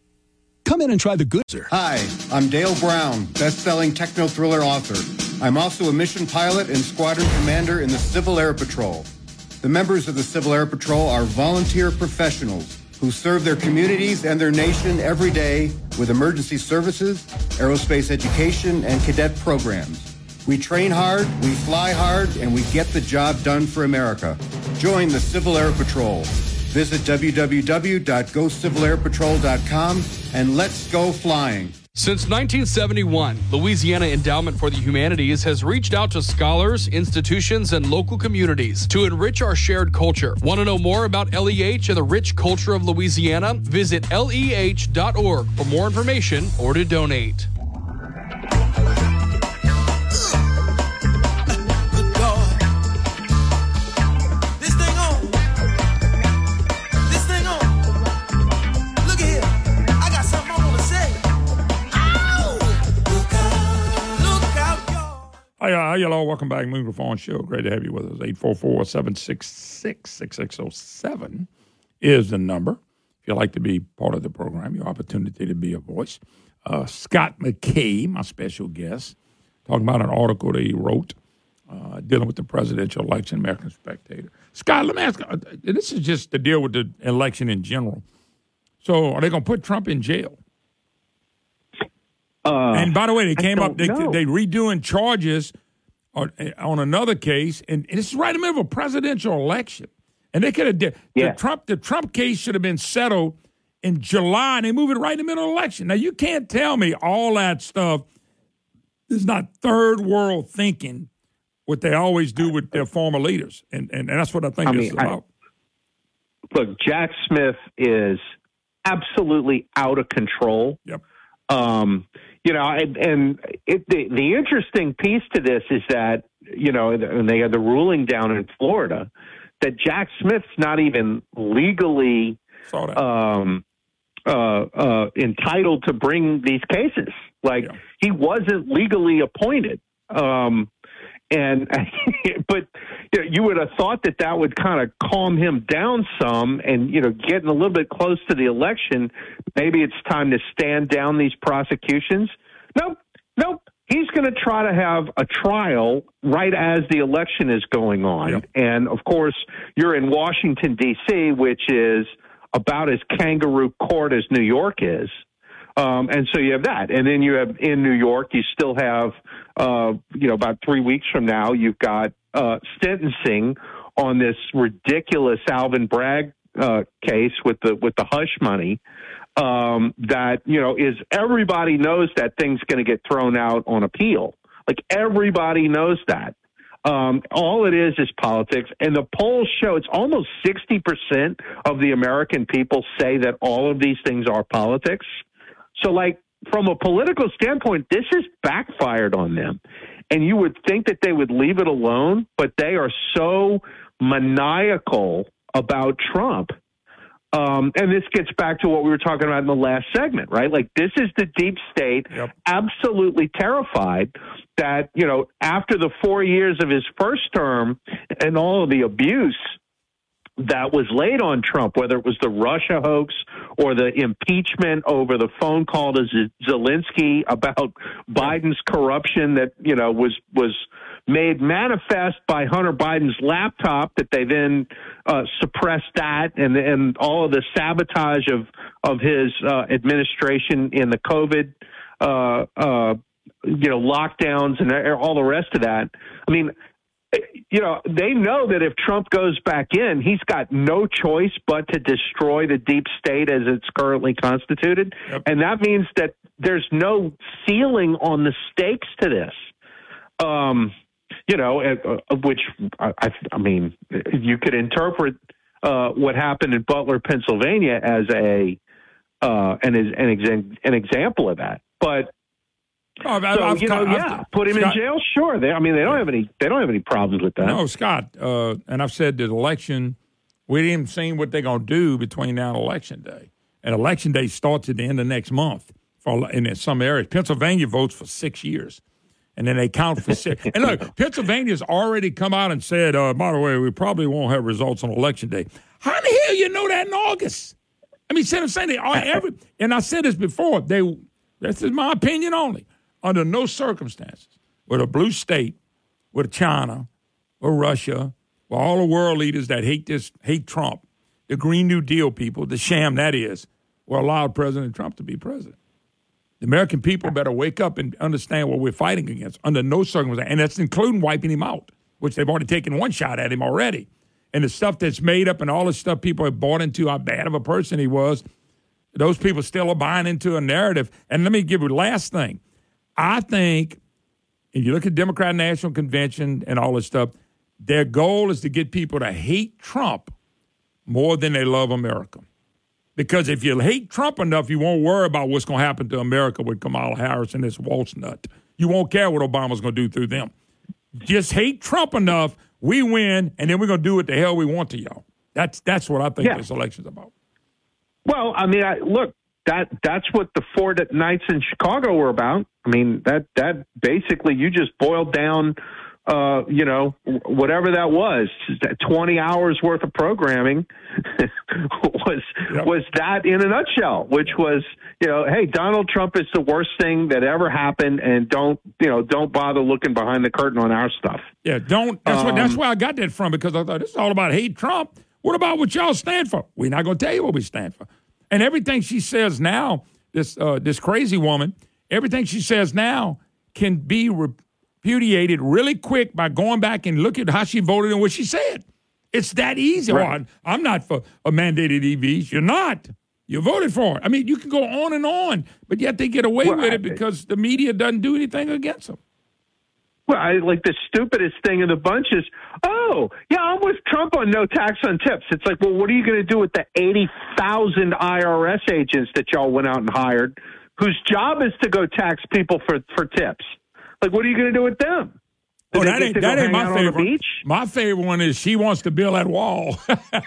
Come in and try the good. Hi, I'm Dale Brown, best-selling techno-thriller author. I'm also a mission pilot and squadron commander in the Civil Air Patrol. The members of the Civil Air Patrol are volunteer professionals who serve their communities and their nation every day with emergency services, aerospace education, and cadet programs. We train hard, we fly hard, and we get the job done for America. Join the Civil Air Patrol. Visit w w w dot go civil air patrol dot com and let's go flying. Since nineteen seventy-one, Louisiana Endowment for the Humanities has reached out to scholars, institutions, and local communities to enrich our shared culture. Want to know more about L E H and the rich culture of Louisiana? Visit L E H dot org for more information or to donate. Hi, hi, hello. Welcome back. Moon Griffon Show. Great to have you with us. eight four four, seven six six, six six zero seven is the number. If you'd like to be part of the program, your opportunity to be a voice. Uh, Scott McKay, my special guest, talking about an article that he wrote uh, dealing with the presidential election, American Spectator. Scott, let me ask you, this is just to deal with the election in general. So are they going to put Trump in jail? Uh, and by the way, they came up, they know. they redoing charges on, on another case, and, and this is right in the middle of a presidential election. And they could have did yeah. the Trump the Trump case should have been settled in July, and they move it right in the middle of the election. Now you can't tell me all that stuff This is not third world thinking, what they always do with their former leaders. And and, and that's what I think I this mean, is about. I, look, Jack Smith is absolutely out of control. Yep. Um, you know, and, and it, the, the interesting piece to this is that, you know, and they had the ruling down in Florida that Jack Smith's not even legally um, uh, uh, entitled to bring these cases. Like, yeah. he wasn't legally appointed. Um, and but you know, you would have thought that that would kind of calm him down some, and you know, getting a little bit close to the election, maybe it's time to stand down these prosecutions. Nope, nope. He's going to try to have a trial right as the election is going on, yep. And of course, you're in Washington D C, which is about as kangaroo court as New York is. Um, and so you have that. And then you have in New York, you still have, uh, you know, about three weeks from now, you've got uh, sentencing on this ridiculous Alvin Bragg uh, case with the with the hush money um, that, you know, is everybody knows that thing's going to get thrown out on appeal. Like everybody knows that. Um, all it is is politics. And the polls show it's almost sixty percent of the American people say that all of these things are politics. So, like, from a political standpoint, this has backfired on them. And you would think that they would leave it alone, but they are so maniacal about Trump. Um, and this gets back to what we were talking about in the last segment, right? Like, this is the deep state, yep. absolutely terrified that, you know, after the four years of his first term and all of the abuse that was laid on Trump, whether it was the Russia hoax or the impeachment over the phone call to Zelensky about Biden's corruption that, you know, was was made manifest by Hunter Biden's laptop, that they then uh, suppressed that, and and all of the sabotage of of his uh, administration in the COVID, uh, uh, you know, lockdowns and all the rest of that. I mean, you know, they know that if Trump goes back in, he's got no choice but to destroy the deep state as it's currently constituted. Yep. And that means that there's no ceiling on the stakes to this. Um, you know, uh, which, I, I mean, you could interpret uh, what happened in Butler, Pennsylvania as a uh, an, an, exa- an example of that. But Oh, I've, so I've, you know, I've, yeah, I've, put him Scott, in jail. Sure, they, I mean, they don't have any. They don't have any problems with that. No, Scott, uh, and I've said that election. We didn't even see what they're going to do between now and election day. And election day starts at the end of next month. For in some areas, Pennsylvania votes for six years, and then they count for six. And look, Pennsylvania's already come out and said, uh, by the way, we probably won't have results on election day. How the hell you know that in August? I mean, I'm saying they are every. And I said this before. They. This is my opinion only. Under no circumstances would a blue state, with China or Russia, or all the world leaders that hate this, hate Trump, the Green New Deal people, the sham that is, will allow President Trump to be president. The American people better wake up and understand what we're fighting against under no circumstances, and that's including wiping him out, which they've already taken one shot at him already. And the stuff that's made up and all the stuff people have bought into, how bad of a person he was, those people still are buying into a narrative. And let me give you the last thing. I think, if you look at Democrat National Convention and all this stuff, their goal is to get people to hate Trump more than they love America. Because if you hate Trump enough, you won't worry about what's going to happen to America with Kamala Harris and this Waltz nut. You won't care what Obama's going to do through them. Just hate Trump enough, we win, and then we're going to do what the hell we want to y'all. That's that's what I think yeah. this election's about. Well, I mean, I, look, that that's what the four nights in Chicago were about. I mean, that that basically you just boiled down, uh, you know, whatever that was, twenty hours worth of programming was yep. was that in a nutshell, which was, you know, hey, Donald Trump is the worst thing that ever happened, and don't, you know, don't bother looking behind the curtain on our stuff. Yeah, don't. That's um, what. That's where I got that from, because I thought this is all about hate Trump. What about what y'all stand for? We're not going to tell you what we stand for. And everything she says now, this uh, this crazy woman, everything she says now can be repudiated really quick by going back and look at how she voted and what she said. It's that easy. Right. Oh, I'm not for a mandated E Vs. You're not. You voted for it. I mean, you can go on and on, but yet they get away Well, with I- it because the media doesn't do anything against them. Well, I, like the stupidest thing of the bunch is, oh, yeah, I'm with Trump on no tax on tips. It's like, well, what are you going to do with the eighty thousand I R S agents that y'all went out and hired whose job is to go tax people for, for tips? Like, what are you going to do with them? Do Oh, they that get ain't, to go that ain't hang out my on the favorite. beach? My favorite one is she wants to build that wall.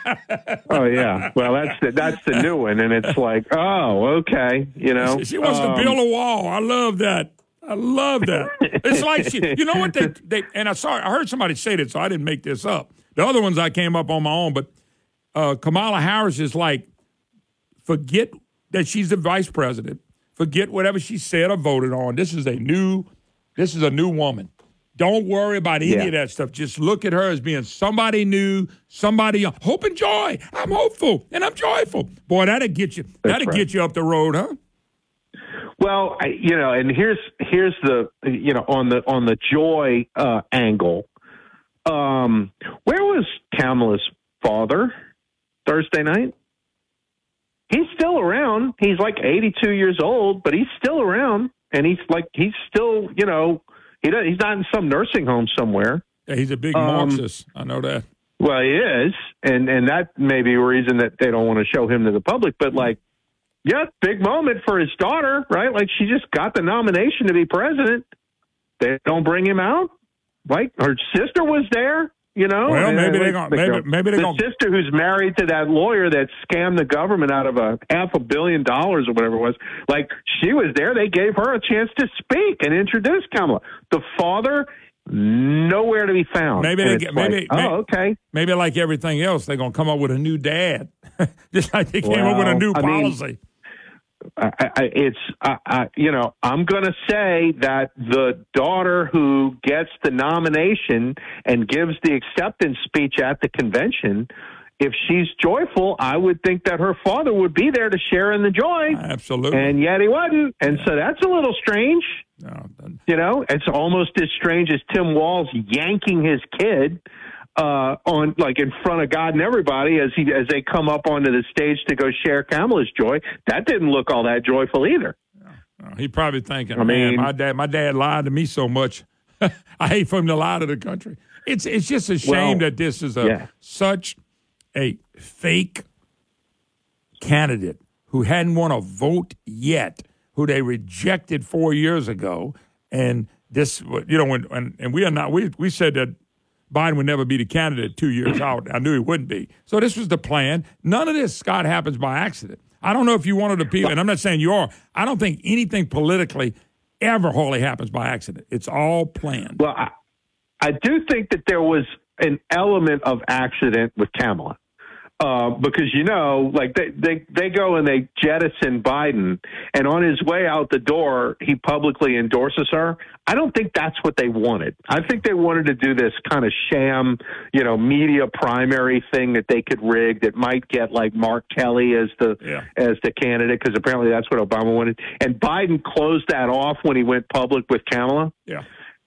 Oh, yeah. Well, that's the, that's the new one. And it's like, oh, okay. You know, She, she wants um, to build a wall. I love that. I love that. It's like she, you know what they, they and I saw I heard somebody say this, so I didn't make this up. The other ones I came up on my own, but uh, Kamala Harris is like, forget that she's the vice president. Forget whatever she said or voted on. This is a new, this is a new woman. Don't worry about any Yeah. of that stuff. Just look at her as being somebody new, somebody young. Hope and joy. I'm hopeful and I'm joyful. Boy, that'll get you. that'll right. get you up the road, huh? Well, I, you know, and here's here's the you know on the on the joy uh, angle. Um, where was Kamala's father Thursday night? He's still around. He's like eighty-two years old, but he's still around, and he's like he's still you know he does, he's not in some nursing home somewhere. Yeah, he's a big Um, Marxist. I know that. Well, he is, and and that may be a reason that they don't want to show him to the public. But like, yeah, big moment for his daughter, right? Like she just got the nomination to be president. They don't bring him out. Like her sister was there, you know. Well, and, maybe uh, they're gonna- like, maybe- you know, maybe they're the gonna- sister who's married to that lawyer that scammed the government out of a half a billion dollars or whatever it was. Like she was there. They gave her a chance to speak and introduce Kamala. The father, nowhere to be found. Maybe And they it's get maybe, like, may- oh, okay. Maybe like everything else, they're gonna come up with a new dad, just like they came up with a Well, new I mean, policy. I, I, it's I, I, you know I'm going to say that the daughter who gets the nomination and gives the acceptance speech at the convention, if she's joyful, I would think that her father would be there to share in the joy. Absolutely. And yet he wasn't, and so that's a little strange. No, you know, it's almost as strange as Tim Walz yanking his kid uh, on, like, in front of God and everybody as he as they come up onto the stage to go share Kamala's joy. That didn't look all that joyful either. Uh, he probably thinking, I man, mean- my dad, my dad lied to me so much. I hate for him to lie to the country. It's it's just a shame Well, that this is a yeah. such a fake candidate who hadn't won a vote yet, who they rejected four years ago, and this, you know, when and, and we are not. We we said that Biden would never be the candidate two years out. I knew he wouldn't be. So this was the plan. None of this, Scott, happens by accident. I don't know if you wanted to people, and I'm not saying you are. I don't think anything politically ever wholly happens by accident. It's all planned. Well, I, I do think that there was an element of accident with Kamala. Uh, because, you know, like they, they, they go and they jettison Biden, and on his way out the door, he publicly endorses her. I don't think that's what they wanted. I think they wanted to do this kind of sham, you know, media primary thing that they could rig that might get like Mark Kelly as the Yeah. as the candidate, because apparently that's what Obama wanted. And Biden closed that off when he went public with Kamala. Yeah.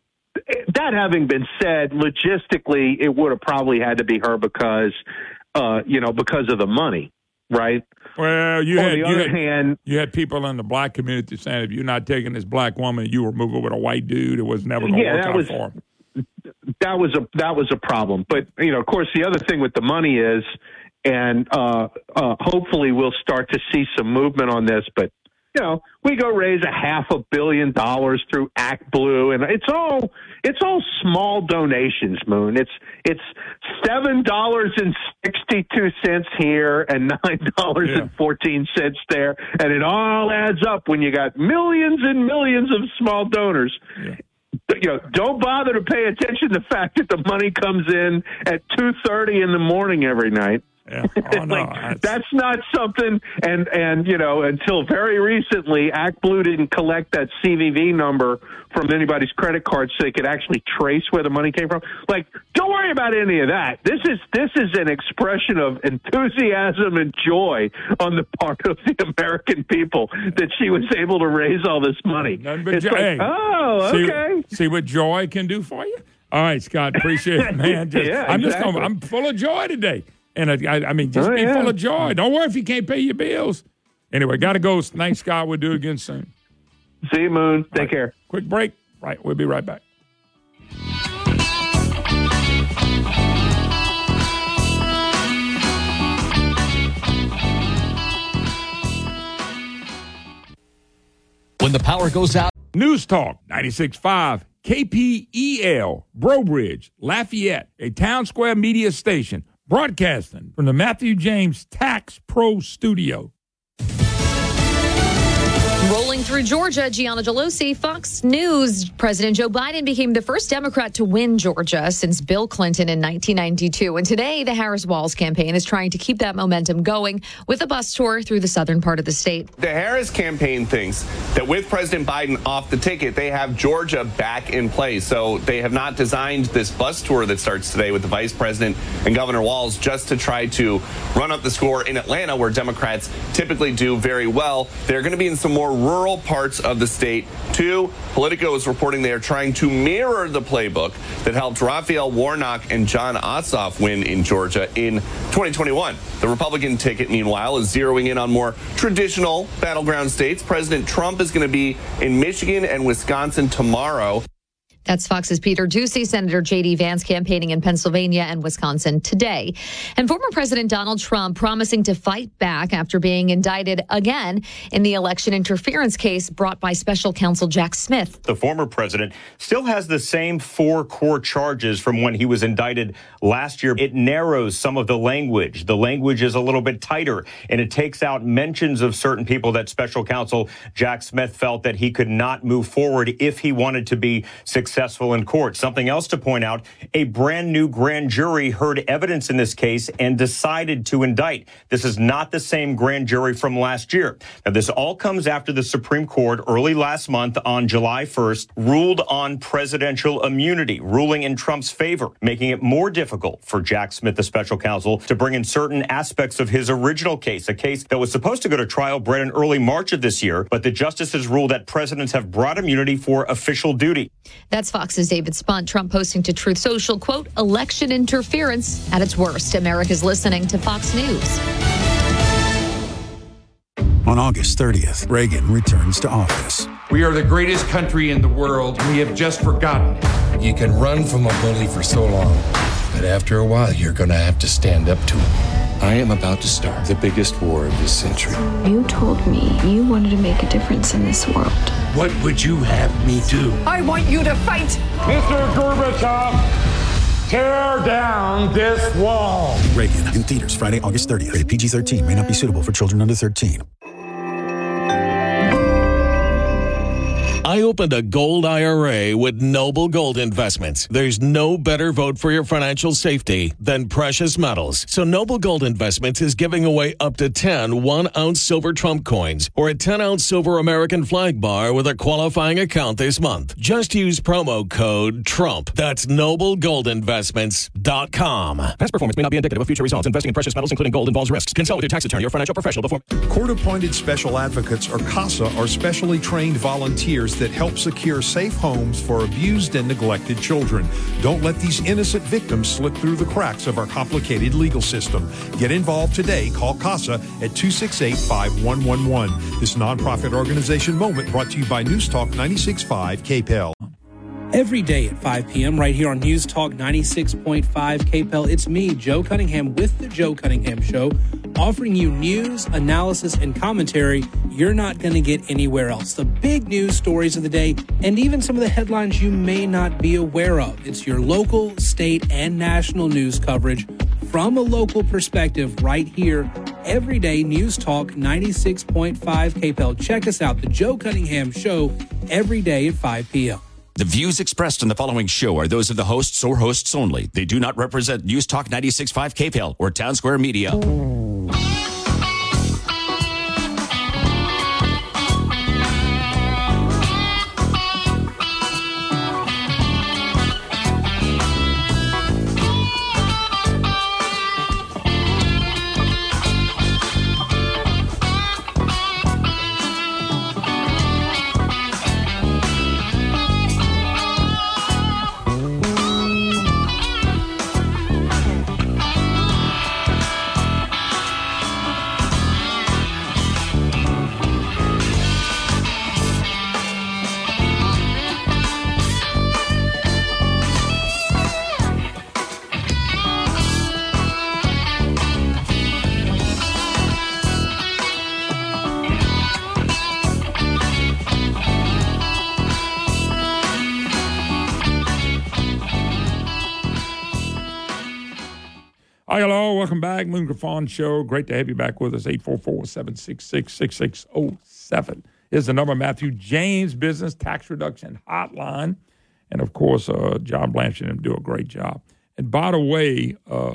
That having been said, logistically, it would have probably had to be her because, uh, you know, because of the money, right? Well, you On had, the you, other had, hand, you had people in the black community saying if you're not taking this black woman, you were moving with a white dude. It was never going to Yeah, work that out was- for him. that was a that was a problem. But you know, of course, the other thing with the money is, and uh, uh, hopefully we'll start to see some movement on this. But you know, we go raise a half a billion dollars through Act Blue, and it's all it's all small donations. Moon, it's it's seven dollars and sixty two cents here and nine dollars and fourteen cents there, and it all adds up when you got millions and millions of small donors. Yeah. You know, don't bother to pay attention to the fact that the money comes in at two thirty in the morning every night. Yeah. Oh, no, like, that's not something. And and you know, until very recently, Act Blue didn't collect that C V V number from anybody's credit card, so they could actually trace where the money came from. Like, don't worry about any of that. This is this is an expression of enthusiasm and joy on the part of the American people that she was able to raise all this money. Nothing but It's joy. like, Hey, oh, see- okay. See, what joy can do for you? All right, Scott, appreciate it, man. Just, Yeah, I'm just exactly. gonna, I'm full of joy today. And I, I, I mean, just Oh, be yeah. full of joy. Don't worry if you can't pay your bills. Anyway, got to go. Thanks, Scott. We'll do it again soon. See you, Moon. Take right. care. Quick break. Right. We'll be right back. When the power goes out. News Talk ninety-six point five K P E L, Brobridge, Lafayette, a Town Square media station, broadcasting from the Matthew James Tax Pro Studio. Rolling through Georgia, Gianna Gelosi, Fox News. President Joe Biden became the first Democrat to win Georgia since Bill Clinton in nineteen ninety-two. And today, the Harris-Walz campaign is trying to keep that momentum going with a bus tour through the southern part of the state. The Harris campaign thinks that with President Biden off the ticket, they have Georgia back in place. So they have not designed this bus tour that starts today with the vice president and Governor Walz just to try to run up the score in Atlanta, where Democrats typically do very well. They're going to be in some more rural parts of the state, too. Politico is reporting they are trying to mirror the playbook that helped Raphael Warnock and Jon Ossoff win in Georgia in twenty twenty-one. The Republican ticket, meanwhile, is zeroing in on more traditional battleground states. President Trump is going to be in Michigan and Wisconsin tomorrow. That's Fox's Peter Doocy. Senator J D. Vance campaigning in Pennsylvania and Wisconsin today. And former President Donald Trump promising to fight back after being indicted again in the election interference case brought by special counsel Jack Smith. The former president still has the same four core charges from when he was indicted last year. It narrows some of the language. The language is a little bit tighter, and it takes out mentions of certain people that special counsel Jack Smith felt that he could not move forward if he wanted to be successful. Successful in court. Something else to point out, a brand new grand jury heard evidence in this case and decided to indict. This is not the same grand jury from last year. Now, this all comes after the Supreme Court early last month on July first ruled on presidential immunity, ruling in Trump's favor, making it more difficult for Jack Smith, the special counsel, to bring in certain aspects of his original case, a case that was supposed to go to trial, Brett, in early March of this year, but the justices ruled that presidents have broad immunity for official duty. That's Fox's David Spunt. Trump posting to Truth Social, quote, election interference at its worst. America's listening to Fox News. On August thirtieth, Reagan returns to office. We are the greatest country in the world. We have just forgotten it. You can run from a bully for so long, but after a while, you're going to have to stand up to him. I am about to start the biggest war of this century. You told me you wanted to make a difference in this world. What would you have me do? I want you to fight! Mister Gorbachev, tear down this wall. Reagan in theaters Friday, August thirtieth. Rated P G thirteen. May not be suitable for children under thirteen. I opened a gold I R A with Noble Gold Investments. There's no better vote for your financial safety than precious metals. So Noble Gold Investments is giving away up to ten one-ounce silver Trump coins or a ten-ounce silver American flag bar with a qualifying account this month. Just use promo code TRUMP. That's noble gold investments dot com. Past performance may not be indicative of future results. Investing in precious metals, including gold, involves risks. Consult with your tax attorney or financial professional before. Court-appointed special advocates, or CASA, are specially trained volunteers that help secure safe homes for abused and neglected children. Don't let these innocent victims slip through the cracks of our complicated legal system. Get involved today. Call CASA at two six eight, five one one one. This nonprofit organization moment brought to you by News Talk ninety-six point five K P E L. Every day at five p.m. right here on News Talk ninety-six point five K P E L, it's me, Joe Cunningham, with The Joe Cunningham Show, offering you news, analysis, and commentary you're not going to get anywhere else. The big news stories of the day, and even some of the headlines you may not be aware of. It's your local, state, and national news coverage from a local perspective right here. Every day, News Talk ninety-six point five K P E L. Check us out, The Joe Cunningham Show, every day at five p.m. The views expressed in the following show are those of the hosts or hosts only. They do not represent News Talk ninety-six point five K P E L or Town Square Media. Hi, hello. Welcome back. Moon Griffon Show. Great to have you back with us. eight four four, seven six six, six six zero seven is the number. Matthew James Business Tax Reduction Hotline. And, of course, uh, John Blanchard and him do a great job. And, by the way, uh,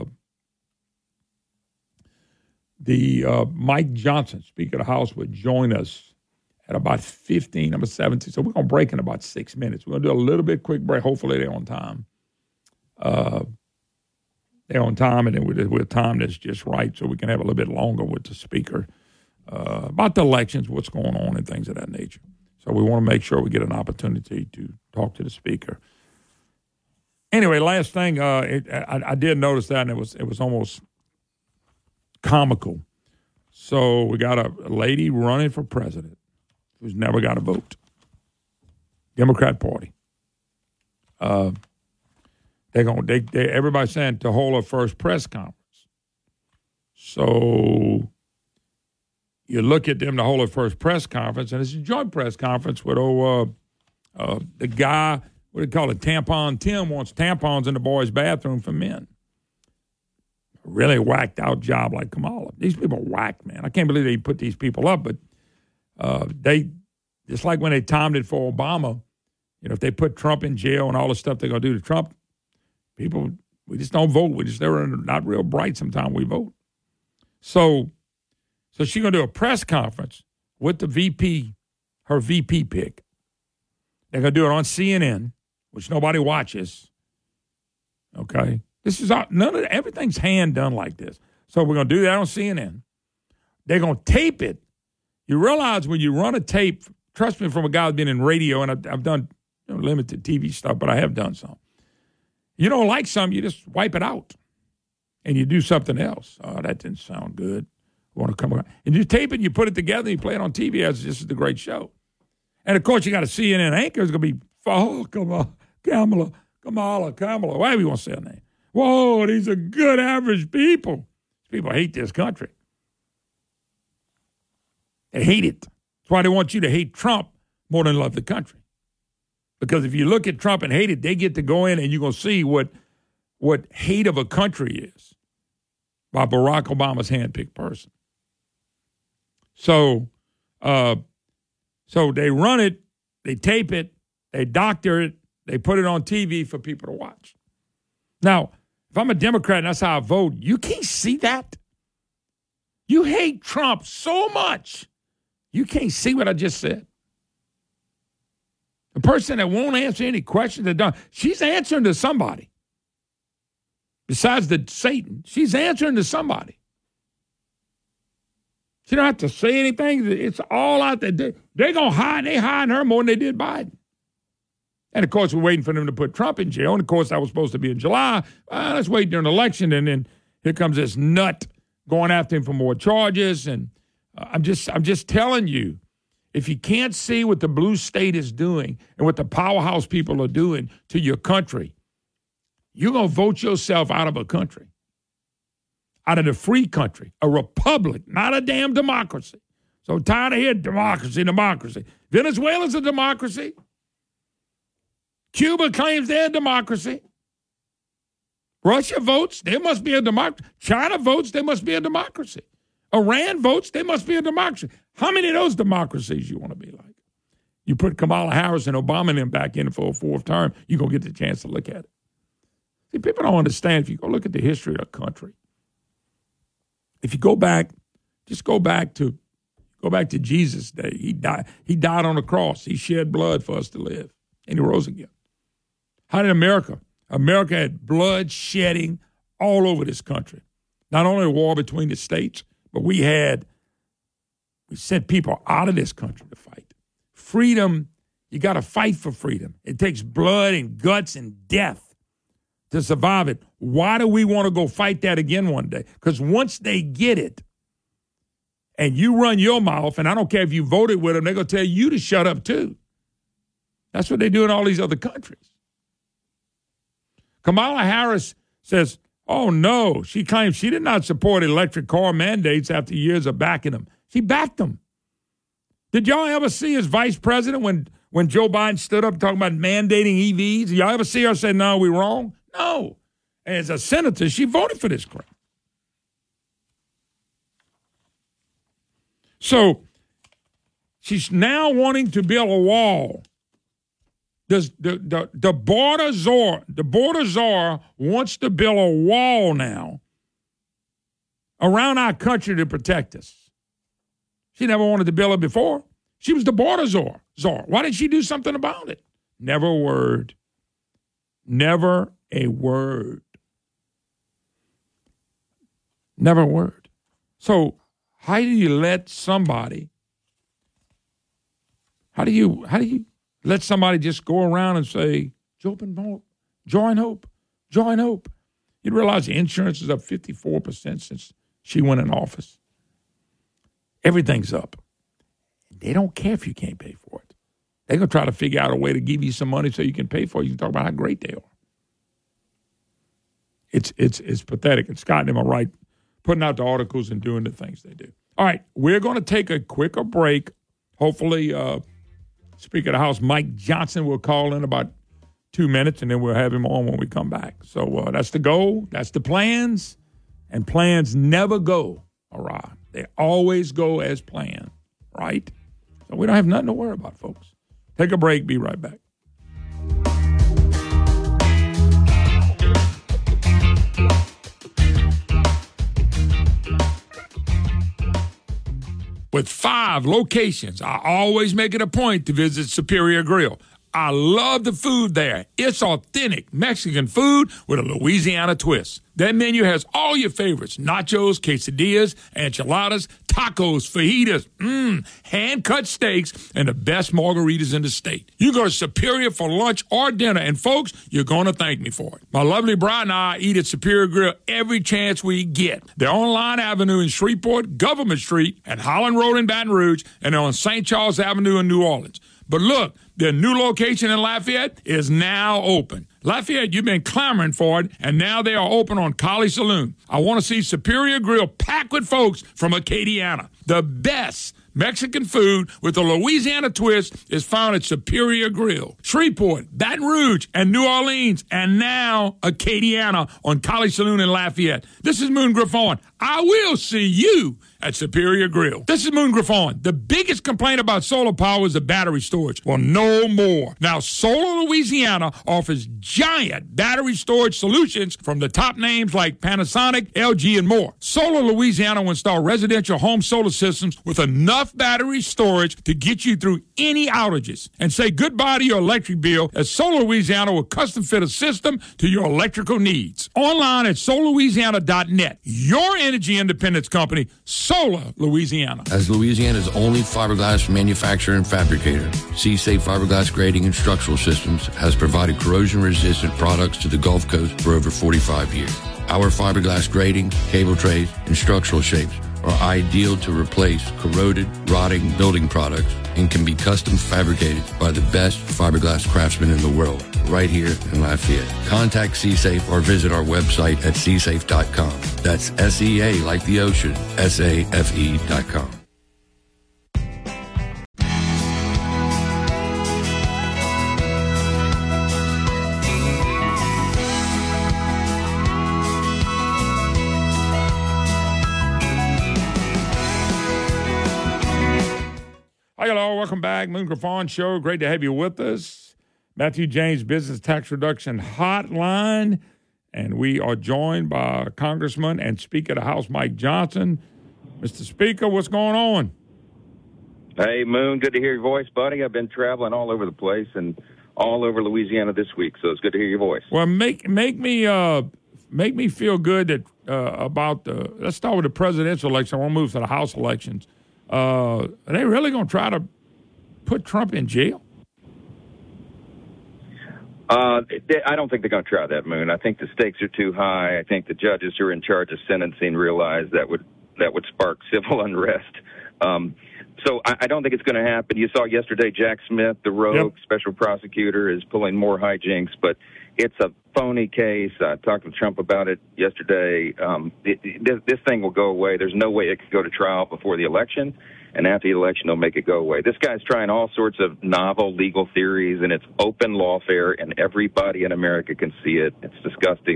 the uh, Mike Johnson, Speaker of the House, would join us at about fifteen, number seventeen. So we're going to break in about six minutes. We're going to do a little bit quick break. Hopefully they're on time. Uh, they're on time, and then we'll, we'll time this just right so we can have a little bit longer with the Speaker uh, about the elections, what's going on, and things of that nature. So we want to make sure we get an opportunity to talk to the Speaker. Anyway, last thing, uh, it, I, I did notice that, and it was it was almost comical. So we got a, a lady running for president who's never got a vote. Democrat Party. Uh, they're going. They, they everybody's saying to hold her first press conference. So you look at them to hold her first press conference, and it's a joint press conference with oh, uh, uh, the guy. What do you call it? Tampon Tim wants tampons in the boys' bathroom for men. Really whacked out job like Kamala. These people whack, man. I can't believe they put these people up, but uh, they, just like when they timed it for Obama, you know, if they put Trump in jail and all the stuff they're going to do to Trump, people, we just don't vote. We just, they're not real bright sometimes we vote. So, so she's going to do a press conference with the V P, her V P pick. They're going to do it on C N N, which nobody watches. Okay? This is all, none of everything's hand done like this. So we're going to do that on C N N. They're going to tape it. You realize when you run a tape, trust me, from a guy who's been in radio, and I've, I've done you know, limited T V stuff, but I have done some. You don't like something, you just wipe it out, and you do something else. Oh, that didn't sound good. Want to come around. And you tape it, and you put it together, and you play it on T V as this is the great show. And, of course, you got a C N N anchor who's going to be, oh, come on, Kamala, Kamala, Kamala, whatever you want to say her name. Whoa, these are good, average people. People hate this country. They hate it. That's why they want you to hate Trump more than love the country. Because if you look at Trump and hate it, they get to go in and you're going to see what, what hate of a country is by Barack Obama's handpicked person. So, uh, so they run it, they tape it, they doctor it, they put it on T V for people to watch. Now, if I'm a Democrat and that's how I vote, you can't see that. You hate Trump so much, you can't see what I just said. The person that won't answer any questions, that don't, she's answering to somebody. Besides the Satan, she's answering to somebody. She don't have to say anything. It's all out there. They, they're going to hide. They hiding her more than they did Biden. And, of course, we're waiting for them to put Trump in jail. And, of course, that was supposed to be in July. Uh, let's wait during the election. And then here comes this nut going after him for more charges. And uh, I'm just I'm just telling you, if you can't see what the blue state is doing and what the powerhouse people are doing to your country, you're going to vote yourself out of a country, out of the free country, a republic, not a damn democracy. So tired of hearing democracy, democracy. Venezuela's a democracy. Cuba claims they're a democracy. Russia votes, there must be a democracy. China votes, there must be a democracy. Iran votes, there must be a democracy. How many of those democracies you want to be like? You put Kamala Harris and Obama and them back in for a fourth term, you're going to get the chance to look at it. See, people don't understand. If you go look at the history of the country, if you go back, just go back to go back to Jesus' day. He died, he died on the cross. He shed blood for us to live, and he rose again. How did America? America had blood shedding all over this country. Not only a war between the states, but we had, we sent people out of this country to fight. Freedom, you got to fight for freedom. It takes blood and guts and death to survive it. Why do we want to go fight that again one day? Because once they get it and you run your mouth, and I don't care if you voted with them, they're going to tell you to shut up too. That's what they do in all these other countries. Kamala Harris says, oh, no, she claims she did not support electric car mandates after years of backing them. She backed them. Did y'all ever see as vice president when, when Joe Biden stood up talking about mandating E Vs? Did y'all ever see her say, no, we're wrong? No. And as a senator, she voted for this crap. So she's now wanting to build a wall. Does the, the, the border czar, the border czar wants to build a wall now around our country to protect us. She never wanted to build it before. She was the border czar. czar. Why didn't she do something about it? Never a word. Never a word. Never a word. So how do you let somebody, how do you, how do you let somebody just go around and say, joy and hope, joy and hope, joy and hope? You realize the insurance is up fifty-four percent since she went in office. Everything's up. They don't care if you can't pay for it. They're going to try to figure out a way to give you some money so you can pay for it. You can talk about how great they are. It's it's it's pathetic. And Scott and them are right, putting out the articles and doing the things they do. All right, we're going to take a quicker break. Hopefully, uh, Speaker of the House Mike Johnson will call in about two minutes, and then we'll have him on when we come back. So uh, that's the goal. That's the plans. And plans never go awry. They always go as planned, right? So we don't have nothing to worry about, folks. Take a break. Be right back. With five locations, I always make it a point to visit Superior Grill. I love the food there. It's authentic Mexican food with a Louisiana twist. That menu has all your favorites: nachos, quesadillas, enchiladas, tacos, fajitas, mmm, hand-cut steaks, and the best margaritas in the state. You go to Superior for lunch or dinner, and folks, you're going to thank me for it. My lovely bride and I eat at Superior Grill every chance we get. They're on Line Avenue in Shreveport, Government Street, and Holland Road in Baton Rouge, and they're on Saint Charles Avenue in New Orleans. But look, their new location in Lafayette is now open. Lafayette, you've been clamoring for it, and now they are open on Collie Saloon. I want to see Superior Grill packed with folks from Acadiana. The best Mexican food with a Louisiana twist is found at Superior Grill. Shreveport, Baton Rouge, and New Orleans, and now Acadiana on Collie Saloon in Lafayette. This is Moon Griffon. I will see you at Superior Grill. This is Moon Griffon. The biggest complaint about solar power is the battery storage. Well, no more. Now, Solar Louisiana offers giant battery storage solutions from the top names like Panasonic, L G, and more. Solar Louisiana will install residential home solar systems with enough battery storage to get you through any outages. And say goodbye to your electric bill, as Solar Louisiana will custom fit a system to your electrical needs. Online at solar louisiana dot net. Your energy independence company, Solar Louisiana. As Louisiana's only fiberglass manufacturer and fabricator, C-Safe Fiberglass Grading and Structural Systems has provided corrosion-resistant products to the Gulf Coast for over forty-five years. Our fiberglass grading, cable trays, and structural shapes are ideal to replace corroded, rotting building products and can be custom fabricated by the best fiberglass craftsmen in the world, right here in Lafayette. Contact C-Safe or visit our website at c safe dot com. That's S E A like the ocean, S A F E dot com. Hi, hello. Welcome back. Moon Griffon Show. Great to have you with us. Matthew James Business Tax Reduction Hotline. And we are joined by Congressman and Speaker of the House, Mike Johnson. Mister Speaker, what's going on? Hey, Moon. Good to hear your voice, buddy. I've been traveling all over the place and all over Louisiana this week, so it's good to hear your voice. Well, make make me uh, make me feel good that uh, about the. Let's start with the presidential election. I want to move to the House elections. Uh, are they really going to try to put Trump in jail? Uh, they, I don't think they're going to try that, Moon. I think the stakes are too high. I think the judges who are in charge of sentencing realize that would that would spark civil unrest. Um, so I, I don't think it's going to happen. You saw yesterday Jack Smith, the rogue yep. special prosecutor, is pulling more hijinks, but it's a phony case. I talked with Trump about it yesterday. Um, it, it, this thing will go away. There's no way it could go to trial before the election, and after the election, they'll make it go away. This guy's trying all sorts of novel legal theories, and it's open lawfare, and everybody in America can see it. It's disgusting.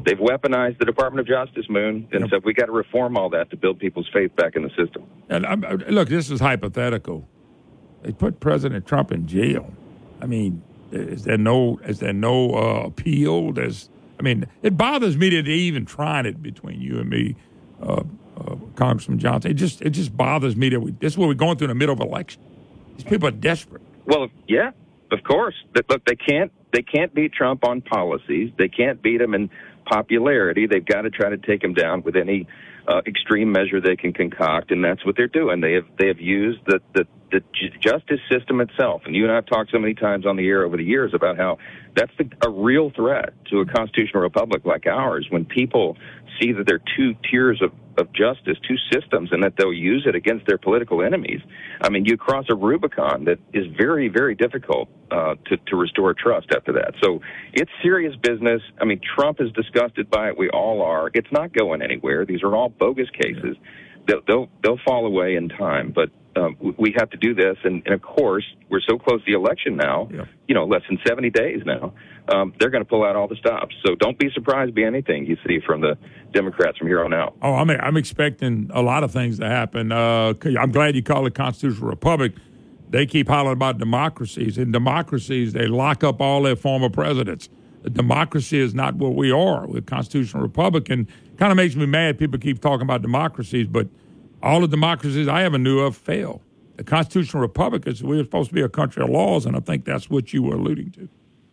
they've weaponized the Department of Justice, Moon, and so we got to reform all that to build people's faith back in the system. And um, look, this is hypothetical. They put President Trump in jail. I mean, is there no is there no uh, appeal? There's, I mean, it bothers me that they even trying it between you and me, uh, uh, Congressman Johnson. It just it just bothers me that we this is what we're going through in the middle of election. These people are desperate. Well, yeah, of course. But look, they can't they can't beat Trump on policies. They can't beat him in popularity. They've got to try to take him down with any uh, extreme measure they can concoct, and that's what they're doing. They have they have used the the the justice system itself, and you and I have talked so many times on the air over the years about how that's the, a real threat to a constitutional republic like ours when people see that there are two tiers of, of justice, two systems, and that they'll use it against their political enemies. I mean, you cross a Rubicon that is very, very difficult uh, to, to restore trust after that. So it's serious business. I mean, Trump is disgusted by it. We all are. It's not going anywhere. These are all bogus cases. They'll, they'll, they'll fall away in time, but Um, we have to do this, and, and of course, we're so close to the election now, yeah. you know, less than seventy days now, um, they're going to pull out all the stops. So don't be surprised by anything you see from the Democrats from here on out. Oh, I mean, I'm expecting a lot of things to happen. Uh, I'm glad you call it Constitutional Republic. They keep hollering about democracies. In democracies, they lock up all their former presidents. The democracy is not what we are. We're a Constitutional Republic, and kind of makes me mad people keep talking about democracies, but all the democracies I ever knew of fail. The Constitutional Republic is we're supposed to be a country of laws, and I think that's what you were alluding to.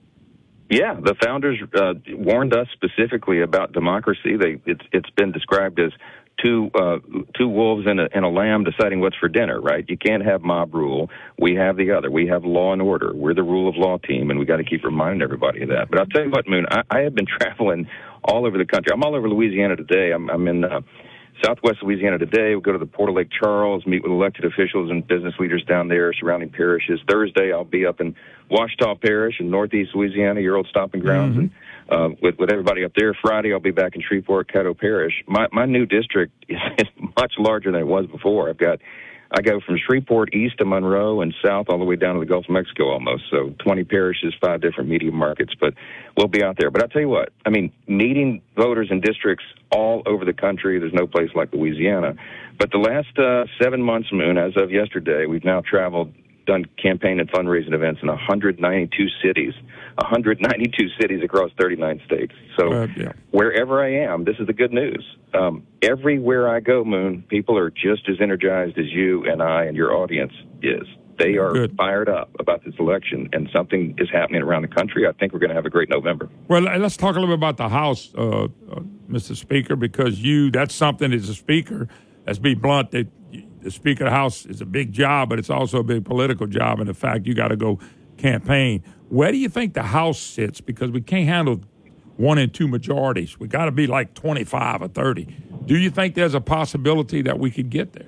Yeah, the founders uh, warned us specifically about democracy. They it's it's been described as two uh, two wolves and a, and a lamb deciding what's for dinner. Right? You can't have mob rule. We have the other. We have law and order. We're the rule of law team, and we got to keep reminding everybody of that. But I'll tell you what, Moon, I, I have been traveling all over the country. I'm all over Louisiana today. I'm, I'm in. Uh, Southwest Louisiana today. We'll go to the Port of Lake Charles, meet with elected officials and business leaders down there, surrounding parishes. Thursday, I'll be up in Ouachita Parish in Northeast Louisiana, your old stomping grounds, mm-hmm. and uh, with, with everybody up there. Friday, I'll be back in Shreveport, Caddo Parish. My my new district is, is much larger than it was before. I've got I go from Shreveport east to Monroe and south all the way down to the Gulf of Mexico almost. So twenty parishes, five different media markets, but we'll be out there. But I'll tell you what, I mean, meeting voters in districts all over the country, there's no place like Louisiana. But the last uh, seven months, Moon, as of yesterday, we've now traveled, done campaign and fundraising events in one hundred ninety-two cities, one hundred ninety-two cities across thirty-nine states. So uh, yeah. wherever I am, this is the good news. Um, everywhere I go, Moon, people are just as energized as you and I and your audience is. They are good. Fired up about this election, and something is happening around the country. I think we're going to have a great November. Well, let's talk a little bit about the House, uh, uh, Mister Speaker, because you, that's something as a speaker, let's be blunt, that the Speaker of the House is a big job, but it's also a big political job, and the fact you got to go campaign. Where do you think the House sits? Because we can't handle one and two majorities. We got to be like twenty-five or thirty. Do you think there's a possibility that we could get there?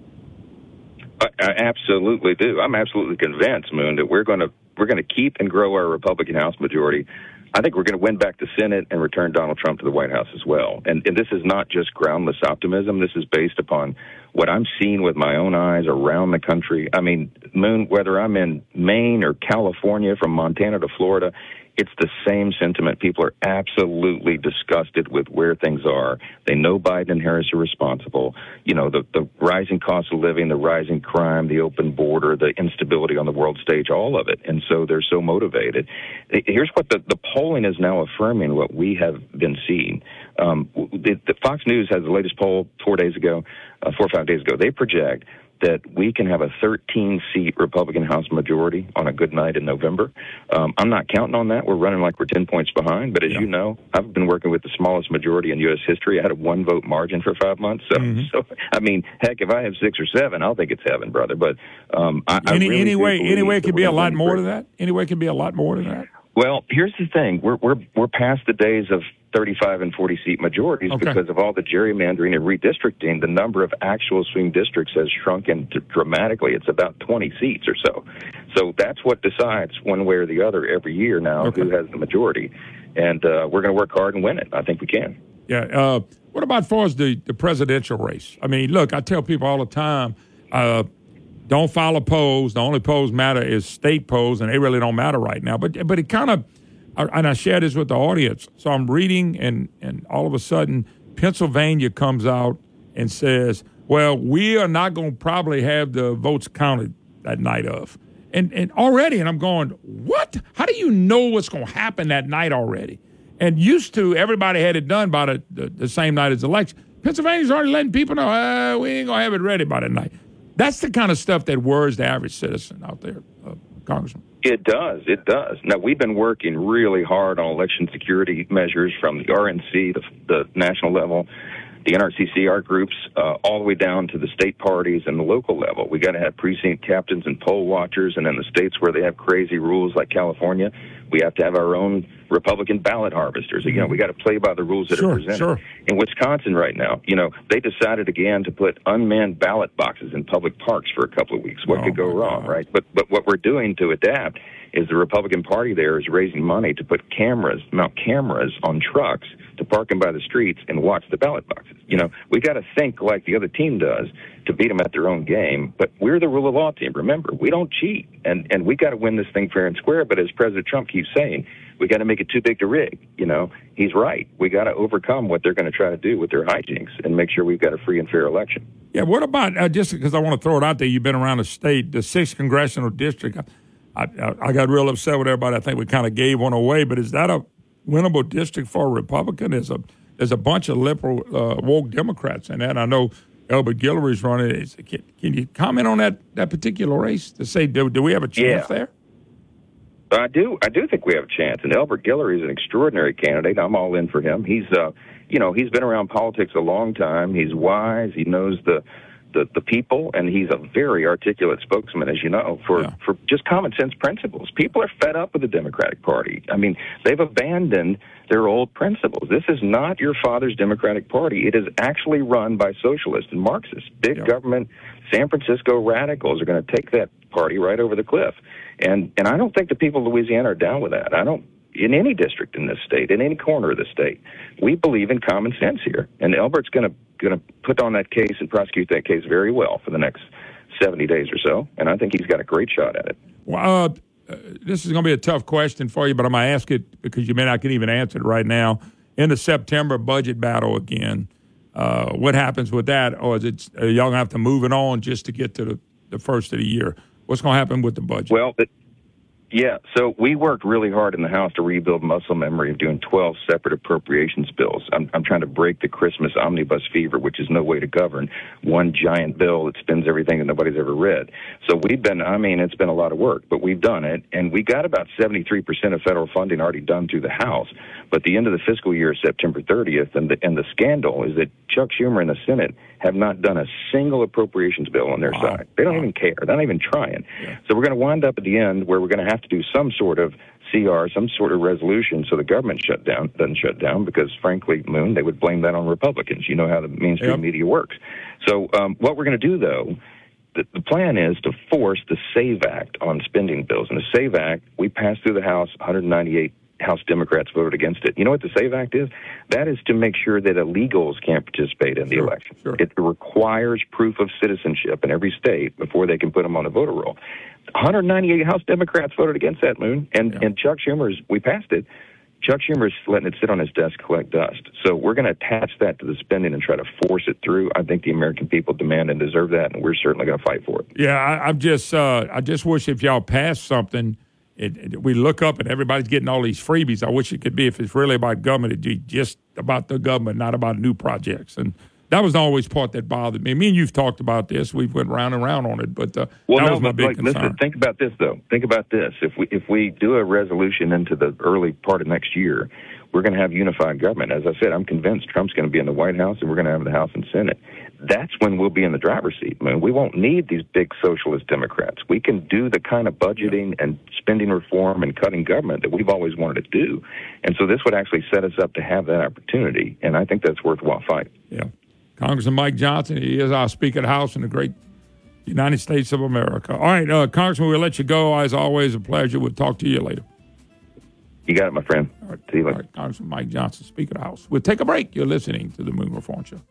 I, I absolutely do. I'm absolutely convinced, Moon, that we're going to we're going to keep and grow our Republican House majority. I think we're going to win back the Senate and return Donald Trump to the White House as well. And, and this is not just groundless optimism. This is based upon what I'm seeing with my own eyes around the country. I mean, Moon, whether I'm in Maine or California, from Montana to Florida, it's the same sentiment. People are absolutely disgusted with where things are. They know Biden and Harris are responsible. You know, the, the rising cost of living, the rising crime, the open border, the instability on the world stage, all of it. And so they're so motivated. Here's what the, the polling is now affirming what we have been seeing. Um, the, the Fox News has the latest poll four days ago, uh, four or five days ago. They project that we can have a thirteen-seat Republican House majority on a good night in November. Um, I'm not counting on that. We're running like we're ten points behind. But as yeah. you know, I've been working with the smallest majority in U S history. I had a one-vote margin for five months. So, mm-hmm. so I mean, heck, if I have six or seven, I'll think it's heaven, brother. But um, I, Any, I really anyway, anyway, it could be a lot more to than that. Anyway, it could be a lot more than that. Well, here's the thing: we're we're we're past the days of thirty-five and forty seat majorities okay. because of all the gerrymandering and redistricting. The number of actual swing districts has shrunken dramatically. It's about twenty seats or so. So that's what decides one way or the other every year now okay. who has the majority. And uh, we're going to work hard and win it. I think we can. Yeah. Uh, what about as far as the, the presidential race? I mean, look, I tell people all the time, uh, don't follow polls. The only polls matter is state polls, and they really don't matter right now. But but it kind of, and I share this with the audience. So I'm reading, and, and all of a sudden, Pennsylvania comes out and says, well, we are not going to probably have the votes counted that night of. And and already, and I'm going, what? How do you know what's going to happen that night already? And used to, everybody had it done by the, the, the same night as the election. Pennsylvania's already letting people know, uh, we ain't going to have it ready by that night. That's the kind of stuff that worries the average citizen out there, uh, Congressman. It does. It does. Now, we've been working really hard on election security measures from the R N C, the, the national level, the N R C C, our groups, uh, all the way down to the state parties and the local level. We got to have precinct captains and poll watchers, and in the states where they have crazy rules like California, we have to have our own Republican ballot harvesters. You know, we got to play by the rules that sure, are presented. Sure. In Wisconsin right now, you know, they decided again to put unmanned ballot boxes in public parks for a couple of weeks. What oh could go wrong, God. right? But but what we're doing to adapt is the Republican Party there is raising money to put cameras, mount cameras on trucks to park them by the streets and watch the ballot boxes. You know, we got to think like the other team does to beat them at their own game. But we're the rule of law team. Remember, we don't cheat, and and we got to win this thing fair and square. But as President Trump keeps saying, we got to make it too big to rig. You know, he's right. We got to overcome what they're going to try to do with their hijinks and make sure we've got a free and fair election. Yeah. What about uh, just because I want to throw it out there? You've been around the state, the sixth congressional district. I, I, I got real upset with everybody. I think we kind of gave one away. But is that a winnable district for a Republican? There's a there's a bunch of liberal uh, woke Democrats in that. I know Elbert Guillory's running. Is, can, can you comment on that that particular race to say do, do we have a chance yeah. there? I do. I do think we have a chance. And Elbert Guillory is an extraordinary candidate. I'm all in for him. He's, uh, you know, he's been around politics a long time. He's wise. He knows the, the, the people, and he's a very articulate spokesman, as you know, for, yeah. for just common sense principles. People are fed up with the Democratic Party. I mean, they've abandoned their old principles. This is not your father's Democratic Party. It is actually run by socialists and Marxists. Big yeah. government, San Francisco radicals are going to take that party right over the cliff. And and I don't think the people of Louisiana are down with that. I don't, in any district in this state, in any corner of the state, we believe in common sense here. And Elbert's going to going to put on that case and prosecute that case very well for the next seventy days or so. And I think he's got a great shot at it. Well, uh, uh, this is going to be a tough question for you, but I'm going to ask it because you may not can even answer it right now. In the September budget battle again, uh, what happens with that? Or is it uh, y'all going to have to move it on just to get to the, the first of the year? What's going to happen with the budget? Well, it, yeah, so we worked really hard in the House to rebuild muscle memory of doing twelve separate appropriations bills. I'm, I'm trying to break the Christmas omnibus fever, which is no way to govern one giant bill that spins everything that nobody's ever read. So we've been, I mean, it's been a lot of work, but we've done it, and we got about seventy-three percent of federal funding already done through the House. But the end of the fiscal year is September thirtieth, and the, and the scandal is that Chuck Schumer and the Senate have not done a single appropriations bill on their wow. side. They don't wow. even care. They're not even trying. Yeah. So we're going to wind up at the end where we're going to have to do some sort of C R, some sort of resolution so the government shut down doesn't shut down because, frankly, Moon, they would blame that on Republicans. You know how the mainstream yep. media works. So um, what we're going to do, though, the, the plan is to force the SAVE Act on spending bills. And the SAVE Act, we passed through the House, one hundred ninety-eight House Democrats voted against it. You know what the SAVE Act is? That is to make sure that illegals can't participate in the sure, election. Sure. It requires proof of citizenship in every state before they can put them on a voter roll. one hundred ninety-eight House Democrats voted against that, Moon, and, yeah. and Chuck Schumer's, we passed it. Chuck Schumer's letting it sit on his desk, collect dust. So we're going to attach that to the spending and try to force it through. I think the American people demand and deserve that, and we're certainly going to fight for it. Yeah, I, I'm just, uh, I just wish if y'all passed something, It, it, we look up and everybody's getting all these freebies. I wish it could be, if it's really about government, it'd be just about the government, not about new projects. And that was always part that bothered me. Me and you've talked about this. We've went round and round on it, but uh, well, that no, was my but, big like, concern. Listen, think about this, though. Think about this. If we if we do a resolution into the early part of next year, we're going to have unified government. As I said, I'm convinced Trump's going to be in the White House and we're going to have the House and Senate. That's when we'll be in the driver's seat. I mean, we won't need these big socialist Democrats. We can do the kind of budgeting and spending reform and cutting government that we've always wanted to do. And so this would actually set us up to have that opportunity, and I think that's worthwhile fight. Yeah. Congressman Mike Johnson, he is our Speaker of the House in the great United States of America. All right, uh, Congressman, we'll let you go. As always, a pleasure. We'll talk to you later. You got it, my friend. All right. See you later. All right, Congressman Mike Johnson, Speaker of the House. We'll take a break. You're listening to the Moon Reform Show.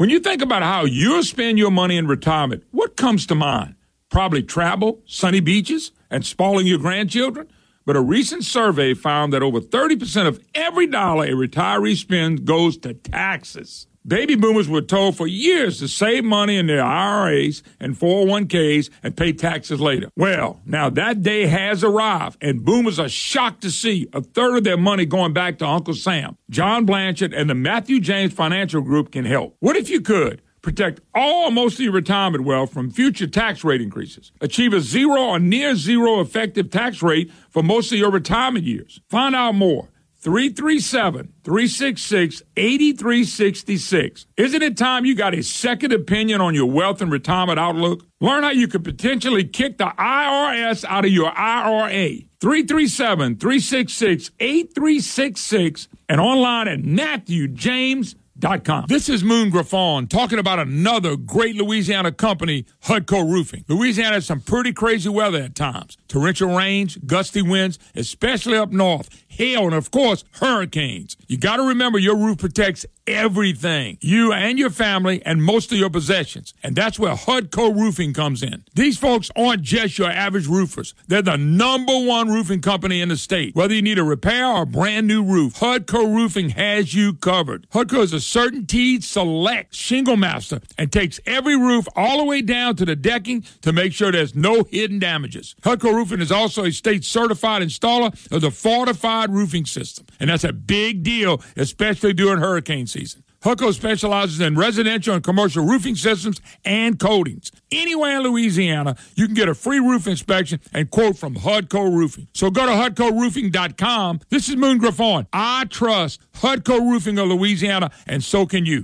When you think about how you'll spend your money in retirement, what comes to mind? Probably travel, sunny beaches, and spoiling your grandchildren. But a recent survey found that over thirty percent of every dollar a retiree spends goes to taxes. Baby boomers were told for years to save money in their I R As and four oh one k's and pay taxes later. Well, now that day has arrived, and boomers are shocked to see a third of their money going back to Uncle Sam. John Blanchard and the Matthew James Financial Group can help. What if you could protect all or most of your retirement wealth from future tax rate increases? Achieve a zero or near zero effective tax rate for most of your retirement years. Find out more. three three seven, three six six, eight three six six. Isn't it time you got a second opinion on your wealth and retirement outlook? Learn how you could potentially kick the I R S out of your I R A. three three seven, three six six, eight three six six and online at matthew james dot com. This is Moon Griffon talking about another great Louisiana company, Hudco Roofing. Louisiana has some pretty crazy weather at times. Torrential rains, gusty winds, especially up north, hail, and of course, hurricanes. You got to remember your roof protects everything, you and your family and most of your possessions. And that's where Hudco Roofing comes in. These folks aren't just your average roofers. They're the number one roofing company in the state. Whether you need a repair or a brand new roof, Hudco Roofing has you covered. Hudco is a CertainTeed Select Shingle Master and takes every roof all the way down to the decking to make sure there's no hidden damages. Hudco Roofing is also a state certified installer of the Fortified Roofing System. And that's a big deal, especially during hurricane season. Hudco specializes in residential and commercial roofing systems and coatings. Anywhere in Louisiana, you can get a free roof inspection and quote from Hudco Roofing. So go to hudco roofing dot com. This is Moon Griffon. I trust Hudco Roofing of Louisiana, and so can you.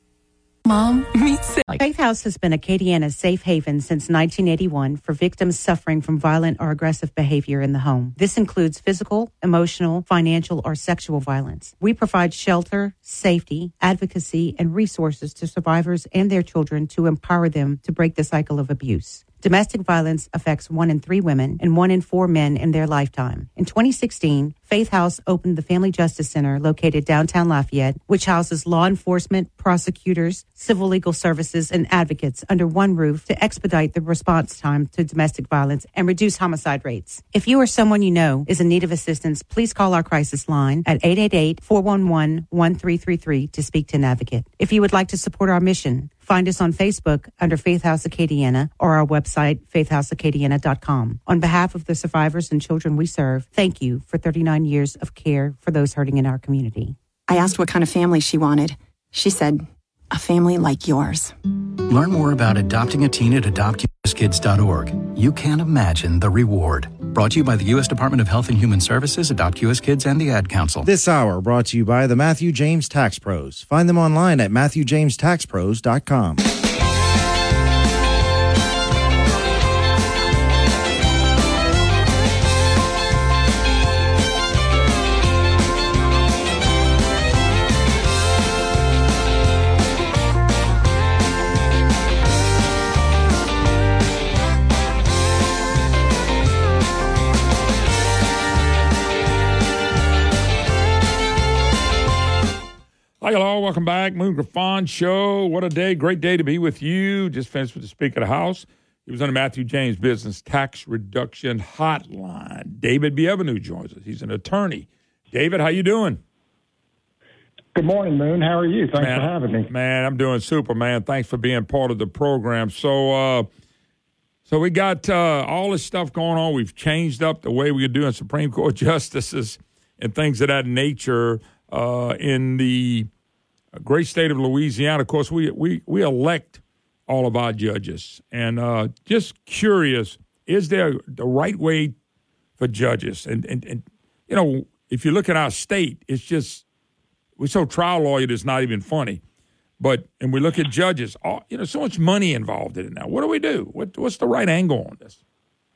Mom, meet Faith House has been Acadiana's safe haven since nineteen eighty-one for victims suffering from violent or aggressive behavior in the home. This includes physical, emotional, financial, or sexual violence. We provide shelter, safety, advocacy, and resources to survivors and their children to empower them to break the cycle of abuse. Domestic violence affects one in three women and one in four men in their lifetime. In twenty sixteen, Faith House opened the Family Justice Center located downtown Lafayette, which houses law enforcement, prosecutors, civil legal services, and advocates under one roof to expedite the response time to domestic violence and reduce homicide rates. If you or someone you know is in need of assistance, please call our crisis line at eight eight eight, four one one, one three three three to speak to an advocate. If you would like to support our mission, find us on Facebook under Faith House Acadiana or our website, faith house acadiana dot com. On behalf of the survivors and children we serve, thank you for thirty-nine years of care for those hurting in our community. I asked what kind of family she wanted. She said, a family like yours. Learn more about adopting a teen at adopt u s kids dot org. You can't imagine the reward. Brought to you by the U S Department of Health and Human Services, Adopt U S Kids, and the Ad Council. This hour brought to you by the Matthew James Tax Pros. Find them online at matthew james tax pros dot com. Hi, hello. Welcome back. Moon Griffon Show. What a day. Great day to be with you. Just finished with the Speaker of the House. He was on the Matthew James Business Tax Reduction Hotline. David Bienvenu joins us. He's an attorney. David, how you doing? Good morning, Moon. How are you? Thanks man, for having me. Man, I'm doing super, man. Thanks for being part of the program. So, uh, so we got uh, all this stuff going on. We've changed up the way we're doing Supreme Court justices and things of that nature uh, in the great state of Louisiana. Of course, we we we elect all of our judges. And uh, just curious, is there the right way for judges? And, and, and, you know, if you look at our state, it's just, we're so trial lawyered, it's not even funny. But, and we look at judges, all, you know, so much money involved in it now. What do we do? What, what's the right angle on this?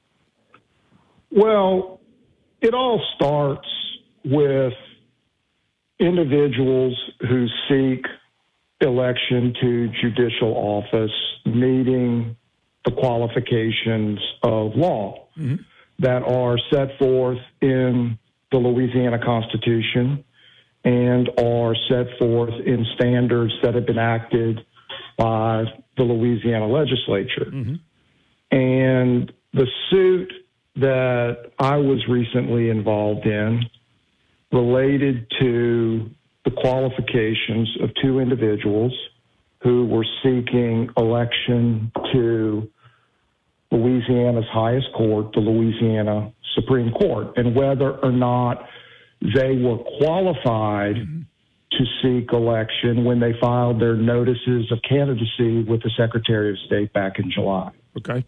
Well, it all starts with individuals who seek election to judicial office meeting the qualifications of law mm-hmm. that are set forth in the Louisiana Constitution and are set forth in standards that have been acted by the Louisiana legislature. Mm-hmm. And the suit that I was recently involved in related to the qualifications of two individuals who were seeking election to Louisiana's highest court, the Louisiana Supreme Court, and whether or not they were qualified mm-hmm. to seek election when they filed their notices of candidacy with the Secretary of State back in July. Okay.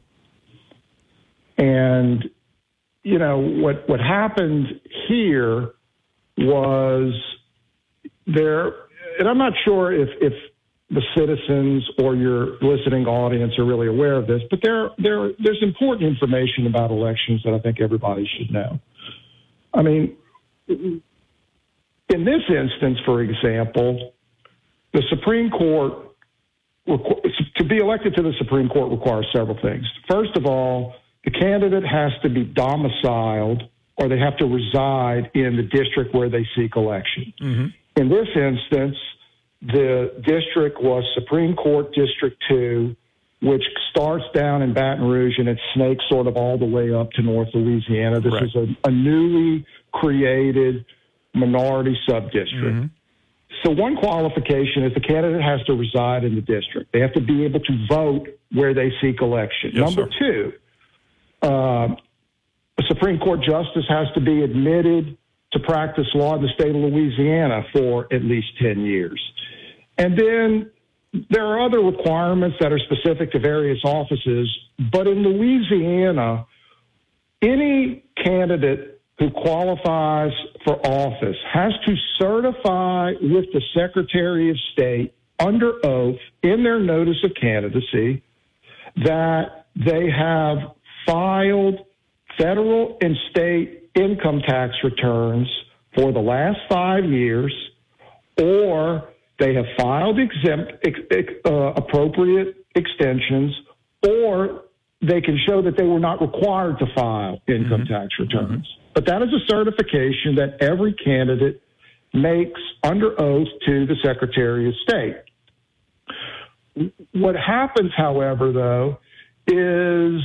And, you know, what, what happened here was there, and I'm not sure if, if the citizens or your listening audience are really aware of this, but there, there, there's important information about elections that I think everybody should know. I mean, in this instance, for example, the Supreme Court, to be elected to the Supreme Court requires several things. First of all, the candidate has to be domiciled or they have to reside in the district where they seek election. Mm-hmm. In this instance, the district was Supreme Court District two, which starts down in Baton Rouge and it snakes sort of all the way up to North Louisiana. This Correct. is a, a newly created minority subdistrict. Mm-hmm. So one qualification is the candidate has to reside in the district. They have to be able to vote where they seek election. Yes, Number sir. two, uh, a Supreme Court justice has to be admitted to practice law in the state of Louisiana for at least ten years. And then there are other requirements that are specific to various offices, but in Louisiana, any candidate who qualifies for office has to certify with the Secretary of State under oath in their notice of candidacy that they have filed federal and state income tax returns for the last five years, or they have filed exempt, ex, ex, uh, appropriate extensions, or they can show that they were not required to file income mm-hmm. tax returns. Mm-hmm. But that is a certification that every candidate makes under oath to the Secretary of State. What happens, however, though, is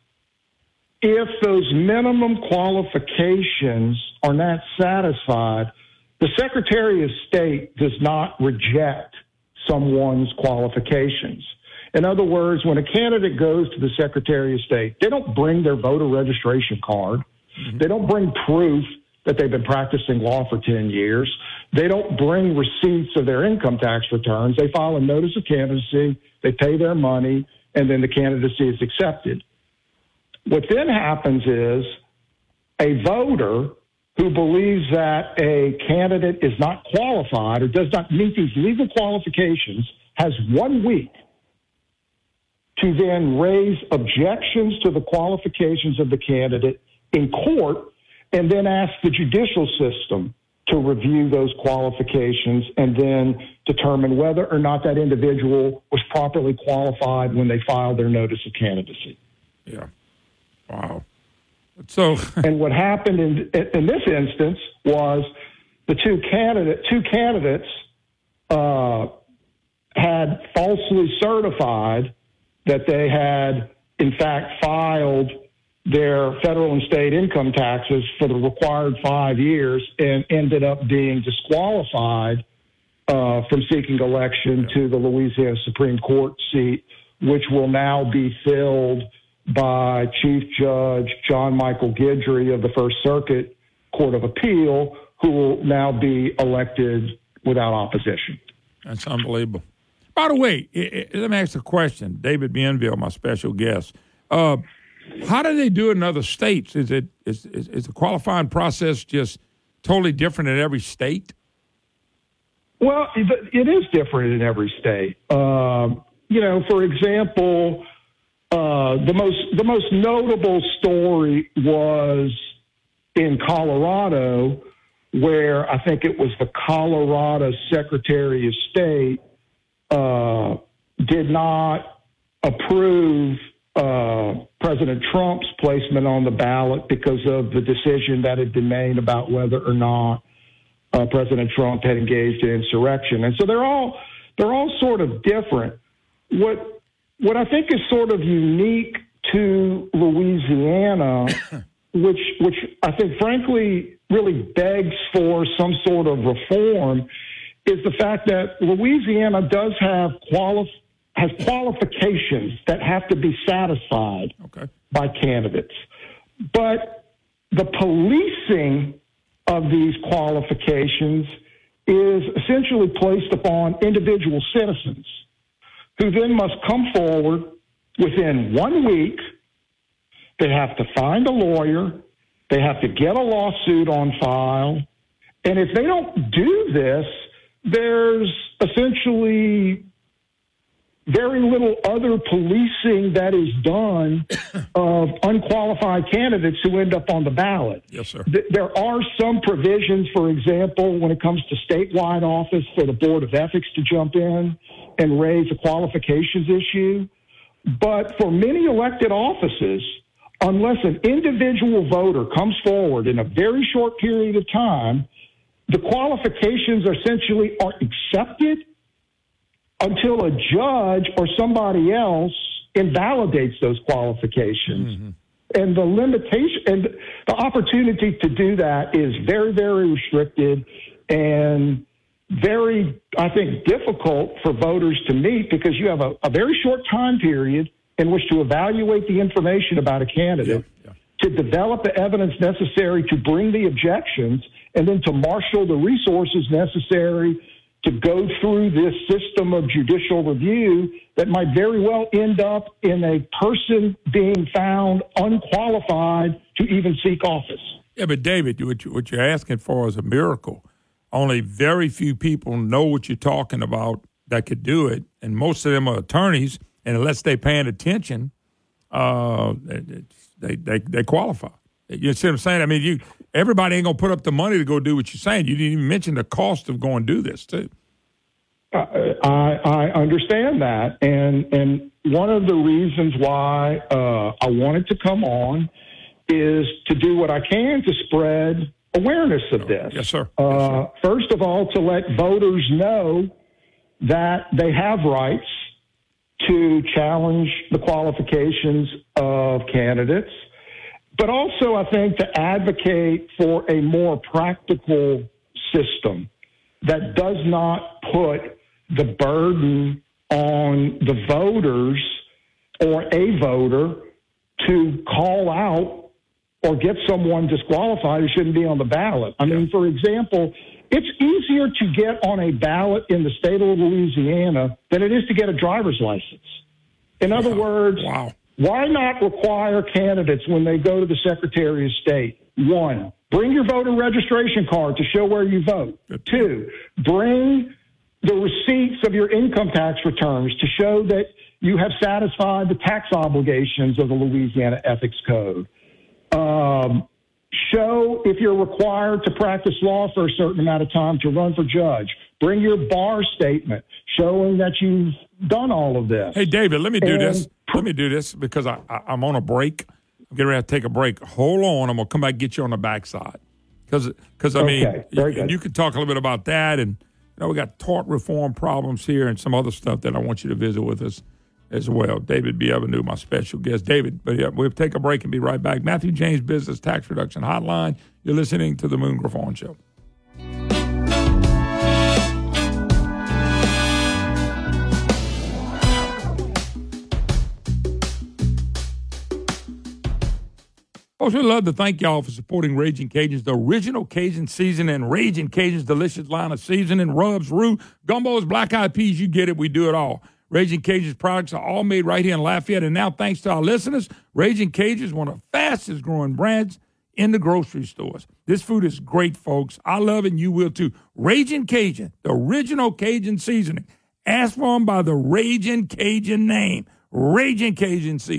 if those minimum qualifications are not satisfied, the Secretary of State does not reject someone's qualifications. In other words, when a candidate goes to the Secretary of State, they don't bring their voter registration card. Mm-hmm. They don't bring proof that they've been practicing law for ten years. They don't bring receipts of their income tax returns. They file a notice of candidacy, they pay their money, and then the candidacy is accepted. What then happens is a voter who believes that a candidate is not qualified or does not meet these legal qualifications has one week to then raise objections to the qualifications of the candidate in court and then ask the judicial system to review those qualifications and then determine whether or not that individual was properly qualified when they filed their notice of candidacy. Yeah. Wow. So, and what happened in in this instance was the two candidate two candidates uh, had falsely certified that they had, in fact, filed their federal and state income taxes for the required five years and ended up being disqualified uh, from seeking election to the Louisiana Supreme Court seat, which will now be filled by Chief Judge John Michael Guidry of the First Circuit Court of Appeal, who will now be elected without opposition. That's unbelievable. By the way, it, it, let me ask a question. David Bienville, my special guest. Uh, how do they do it in other states? Is it is, is, is the qualifying process just totally different in every state? Well, it is different in every state. Um, you know, for example, uh, the most the most notable story was in Colorado, where I think it was the Colorado Secretary of State uh, did not approve uh, President Trump's placement on the ballot because of the decision that had been made about whether or not uh, President Trump had engaged in insurrection. And so they're all they're all sort of different. what what I think is sort of unique to Louisiana, which which I think frankly really begs for some sort of reform, is the fact that Louisiana does have quali- has qualifications that have to be satisfied okay. by candidates. But the policing of these qualifications is essentially placed upon individual citizens who then must come forward within one week. They have to find a lawyer. They have to get a lawsuit on file. And if they don't do this, there's essentially very little other policing that is done of unqualified candidates who end up on the ballot. Yes, sir. Th- there are some provisions, for example, when it comes to statewide office for the Board of Ethics to jump in and raise a qualifications issue. But for many elected offices, unless an individual voter comes forward in a very short period of time, the qualifications essentially are accepted until a judge or somebody else invalidates those qualifications. Mm-hmm. And the limitation and the opportunity to do that is very, very restricted and very, I think, difficult for voters to meet because you have a, a very short time period in which to evaluate the information about a candidate, yeah, yeah. to develop the evidence necessary to bring the objections, and then to marshal the resources necessary to go through this system of judicial review that might very well end up in a person being found unqualified to even seek office. Yeah, but David, what, you, what you're asking for is a miracle. Only very few people know what you're talking about that could do it, and most of them are attorneys, and unless they're paying attention, uh, they, they they qualify. You see what I'm saying? I mean, you everybody ain't going to put up the money to go do what you're saying. You didn't even mention the cost of going to do this, too. Uh, I, I understand that. And and one of the reasons why uh, I wanted to come on is to do what I can to spread awareness of this. Yes, sir. Uh, yes, sir. First of all, to let voters know that they have rights to challenge the qualifications of candidates. But also, I think, to advocate for a more practical system that does not put the burden on the voters or a voter to call out or get someone disqualified who shouldn't be on the ballot. I mean, for example, it's easier to get on a ballot in the state of Louisiana than it is to get a driver's license. In other wow. words, wow. why not require candidates when they go to the Secretary of State? One, bring your voter registration card to show where you vote. Two, bring the receipts of your income tax returns to show that you have satisfied the tax obligations of the Louisiana Ethics Code. Um, show if you're required to practice law for a certain amount of time to run for judge. Bring your bar statement showing that you've done all of this. Hey, David, let me do and, this. Let me do this because I, I, I'm on a break. I'm getting ready to take a break. Hold on. I'm going to come back and get you on the backside. Because, I mean, okay, very good. you can talk a little bit about that. And, you know, we got tort reform problems here and some other stuff that I want you to visit with us as well. David Bienvenu, my special guest. David, but yeah, we'll take a break and be right back. Matthew James Business Tax Reduction Hotline. You're listening to the Moon Griffon Show. Also, I'd love to thank y'all for supporting Raging Cajuns, the original Cajun seasoning and Raging Cajun's delicious line of seasoning, rubs, roux, gumbos, black-eyed peas. You get it. We do it all. Raging Cajun's products are all made right here in Lafayette. And now, thanks to our listeners, Raging Cajun is one of the fastest growing brands in the grocery stores. This food is great, folks. I love it, and you will too. Raging Cajun, the original Cajun seasoning. Ask for them by the Raging Cajun name. Raging Cajun seasoning.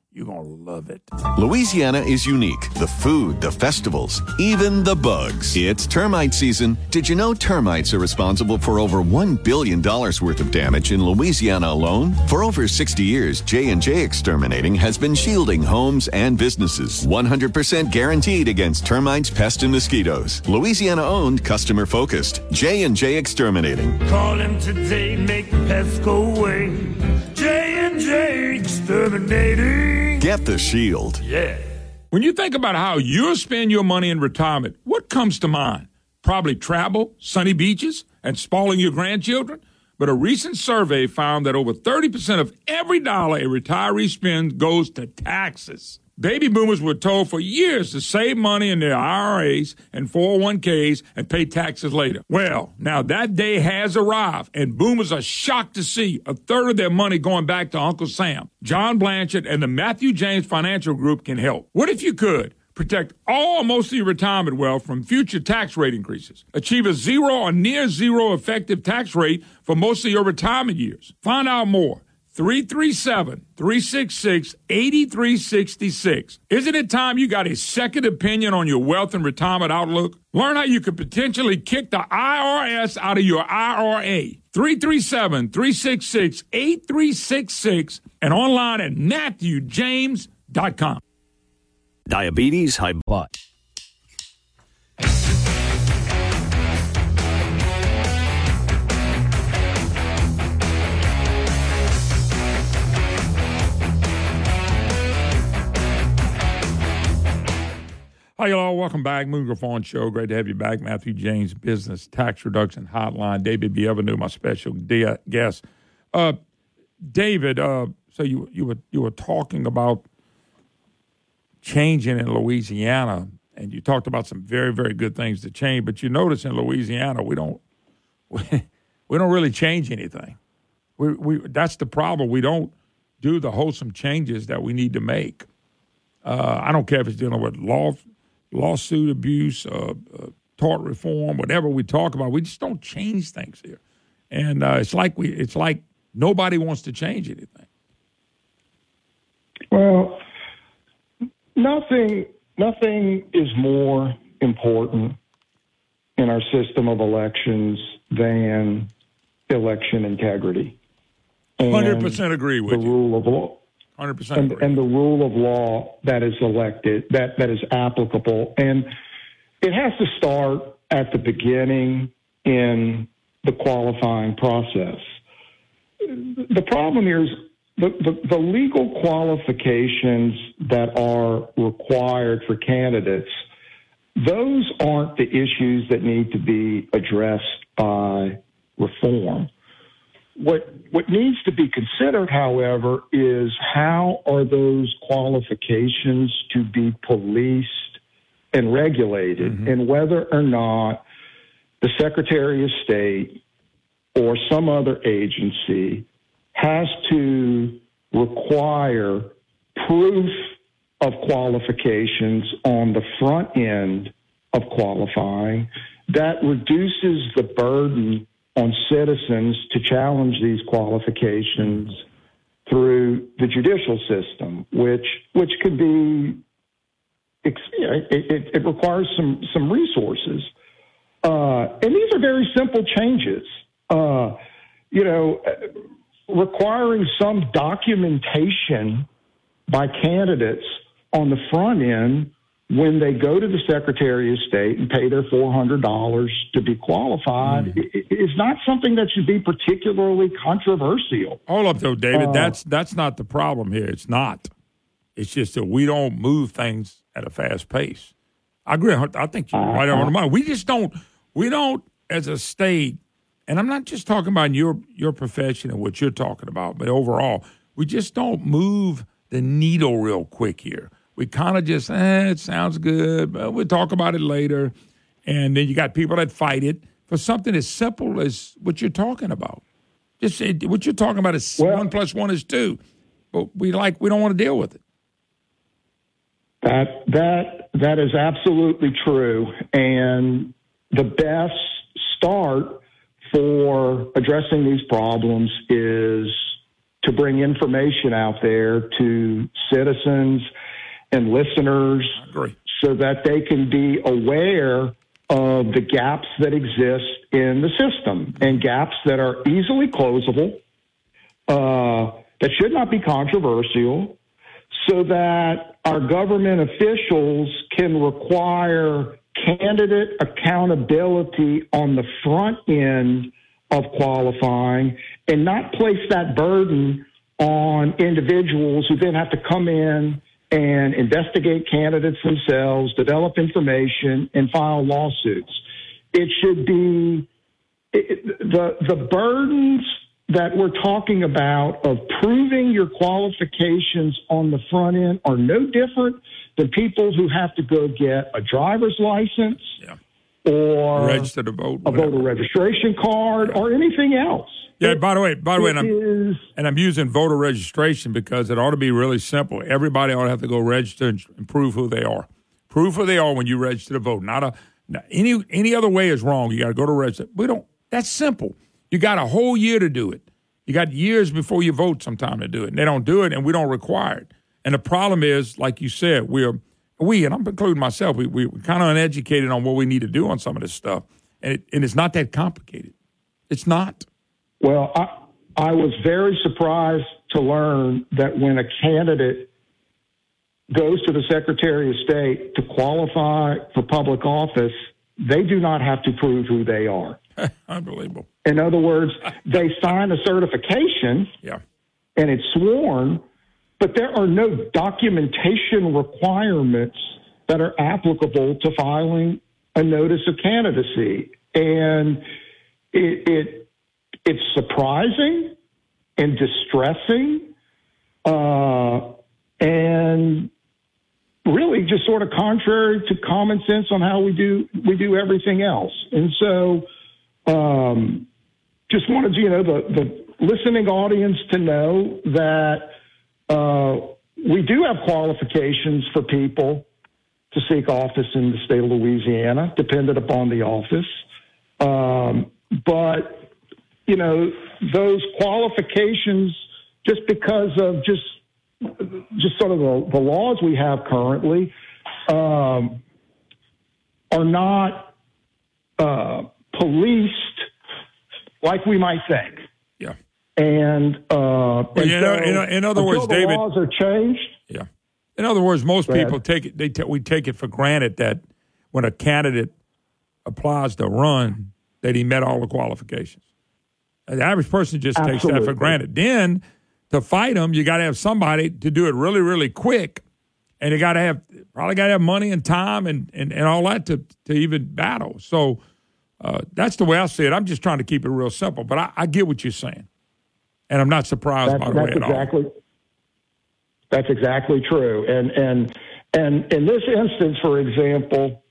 You're going to love it. Louisiana is unique. The food, the festivals, even the bugs. It's termite season. Did you know termites are responsible for over one billion dollars worth of damage in Louisiana alone? For over sixty years, J and J Exterminating has been shielding homes and businesses. one hundred percent guaranteed against termites, pests, and mosquitoes. Louisiana-owned, customer-focused. J and J Exterminating. Call him today, make the pests go away. J and J Exterminating. Get the shield. Yeah. When you think about how you'll spend your money in retirement, what comes to mind? Probably travel, sunny beaches, and spoiling your grandchildren. But a recent survey found that over thirty percent of every dollar a retiree spends goes to taxes. Baby boomers were told for years to save money in their I R As and four oh one k's and pay taxes later. Well, now that day has arrived, and boomers are shocked to see a third of their money going back to Uncle Sam. John Blanchard and the Matthew James Financial Group can help. What if you could protect all or most of your retirement wealth from future tax rate increases? Achieve a zero or near zero effective tax rate for most of your retirement years. Find out more. three three seven, three six six, eight three six six. Isn't it time you got a second opinion on your wealth and retirement outlook? Learn how you could potentially kick the I R S out of your I R A. three three seven, three six six, eight three six six and online at matthew james dot com. Diabetes, high blood. Hi, y'all. Welcome back. Moon Griffon Show. Great to have you back. Matthew James Business Tax Reduction Hotline. David Bienvenu, my special de- guest. Uh, David, uh, so you you were you were talking about changing in Louisiana, and you talked about some very very good things to change. But you notice in Louisiana we don't we, we don't really change anything. We we that's the problem. We don't do the wholesome changes that we need to make. Uh, I don't care if it's dealing with law. lawsuit abuse, uh, uh, tort reform, whatever we talk about, we just don't change things here. And uh, it's like we, it's like nobody wants to change anything. Well, nothing, nothing is more important in our system of elections than election integrity. one hundred percent agree with the you. The rule of law. one hundred percent and, and the rule of law that is elected, that, that is applicable. And it has to start at the beginning in the qualifying process. The problem here is the, the, the legal qualifications that are required for candidates, those aren't the issues that need to be addressed by reform. What what needs to be considered, however, is how are those qualifications to be policed and regulated, mm-hmm. and whether or not the Secretary of State or some other agency has to require proof of qualifications on the front end of qualifying that reduces the burden on citizens to challenge these qualifications through the judicial system, which which could be it, it, it requires some some resources, uh, and these are very simple changes. Uh, you know, requiring some documentation by candidates on the front end when they go to the Secretary of State and pay their four hundred dollars to be qualified, mm. it, it's not something that should be particularly controversial. Hold up, though, David. Uh, that's that's not the problem here. It's not. It's just that we don't move things at a fast pace. I agree. I think you're uh, right on the money. We just don't. We don't, as a state, and I'm not just talking about your your profession and what you're talking about, but overall, we just don't move the needle real quick here. We kind of just, eh, it sounds good, but we'll talk about it later. And then you got people that fight it for something as simple as what you're talking about. Just say, what you're talking about is well, one plus one is two, but we like we don't want to deal with it. That that that is absolutely true, and the best start for addressing these problems is to bring information out there to citizens and listeners so that they can be aware of the gaps that exist in the system, and gaps that are easily closable, uh, that should not be controversial, so that our government officials can require candidate accountability on the front end of qualifying and not place that burden on individuals who then have to come in and investigate candidates themselves, develop information, and file lawsuits. It should be it, the the burdens that we're talking about of proving your qualifications on the front end are no different than people who have to go get a driver's license yeah. or register to vote, a voter registration card, or anything else. Yeah, by the way, by the way, and I'm, is, and I'm using voter registration because it ought to be really simple. Everybody ought to have to go register and, and prove who they are. Prove who they are when you register to vote. Not a not any any other way is wrong. You got to go to register. We don't. That's simple. You got a whole year to do it. You got years before you vote sometime to do it. And they don't do it, and we don't require it. And the problem is, like you said, we're we and I'm including myself. We we we're kind of uneducated on what we need to do on some of this stuff, and it, and it's not that complicated. It's not. Well, I, I was very surprised to learn that when a candidate goes to the Secretary of State to qualify for public office, they do not have to prove who they are. Unbelievable. In other words, they sign a certification, yeah. and it's sworn, but there are no documentation requirements that are applicable to filing a notice of candidacy. And it, it It's surprising and distressing, uh, and really just sort of contrary to common sense on how we do we do everything else. And so, um, just wanted you know the, the listening audience to know that uh, we do have qualifications for people to seek office in the state of Louisiana, dependent upon the office, um, but. You know, those qualifications, just because of just just sort of the, the laws we have currently, um, are not uh, policed like we might think. Yeah. And, uh, well, and you know, so in, in other words, the David, laws are changed. Yeah. In other words, most Go people ahead. take it. They t- we take it for granted that when a candidate applies to run, that he met all the qualifications. The average person just takes Absolutely. that for granted. Then to fight them, you got to have somebody to do it really, really quick, and you got to have probably got to have money and time and, and, and all that to to even battle. So uh, that's the way I see it. I'm just trying to keep it real simple, but I, I get what you're saying, and I'm not surprised That's, by the that's way at exactly, all. That's exactly true. And and and in this instance, for example,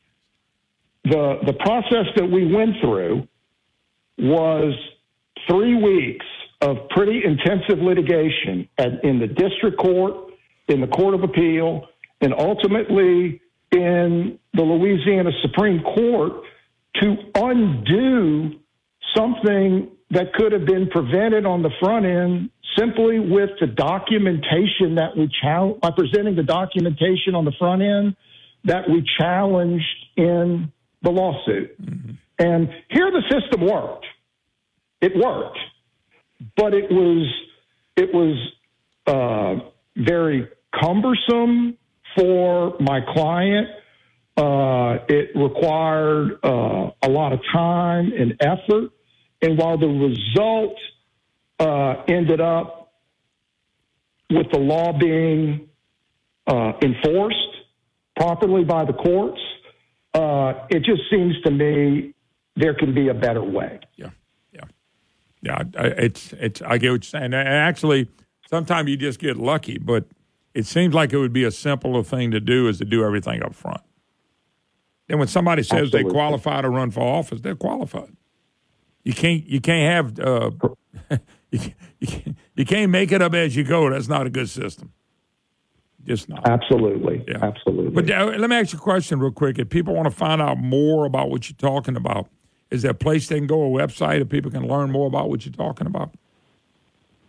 the the process that we went through was three weeks of pretty intensive litigation at, in the district court, in the Court of Appeal, and ultimately in the Louisiana Supreme Court to undo something that could have been prevented on the front end simply with the documentation that we challenge, by presenting the documentation on the front end that we challenged in the lawsuit. Mm-hmm. And here the system worked. It worked, but it was it was uh, very cumbersome for my client. Uh, it required uh, a lot of time and effort, and while the result uh, ended up with the law being uh, enforced properly by the courts, uh, it just seems to me there can be a better way. Yeah. Yeah, it's it's. I get what you're saying. And actually, sometimes you just get lucky, but it seems like it would be a simpler thing to do is to do everything up front. Then when somebody says Absolutely. they qualify to run for office, they're qualified. You can't you can't have uh, you, can't, you, can't, you can't make it up as you go. That's not a good system. Just not. Absolutely. Yeah. Absolutely. But uh, let me ask you a question real quick. If people want to find out more about what you're talking about, is there a place they can go, a website, if people can learn more about what you're talking about?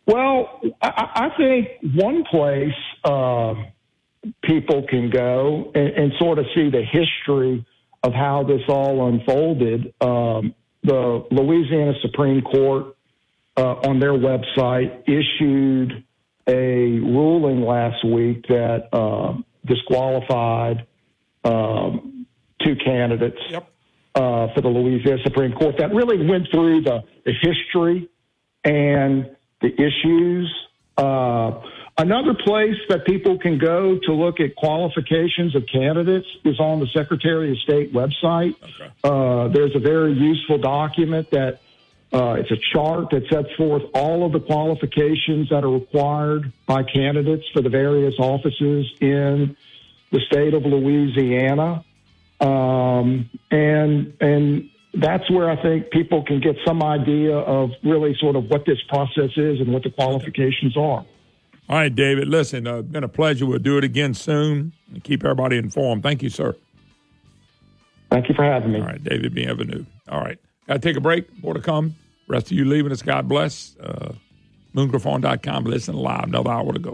Well, I, I think one place uh, people can go and, and sort of see the history of how this all unfolded. Um, the Louisiana Supreme Court uh, on their website issued a ruling last week that uh, disqualified um, two candidates yep. uh, for the Louisiana Supreme Court. That really went through the, the history and the issues. Uh, another place that people can go to look at qualifications of candidates is on the Secretary of State website. Okay. Uh, there's a very useful document that uh, it's a chart that sets forth all of the qualifications that are required by candidates for the various offices in the state of Louisiana. Um, and, and, That's where I think people can get some idea of really sort of what this process is and what the qualifications are. All right, David, listen, uh, it's been a pleasure. We'll do it again soon and keep everybody informed. Thank you, sir. Thank you for having me. All right, David Bienvenu. All right, got to take a break. More to come. Rest of you leaving us, God bless. Uh, moon griffon dot com. Listen live. Another hour to go.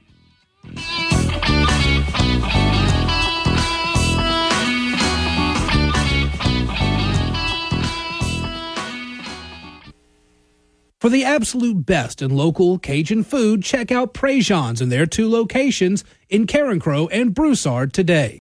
For the absolute best in local Cajun food, check out Prejean's in their two locations in Carencro and Broussard today.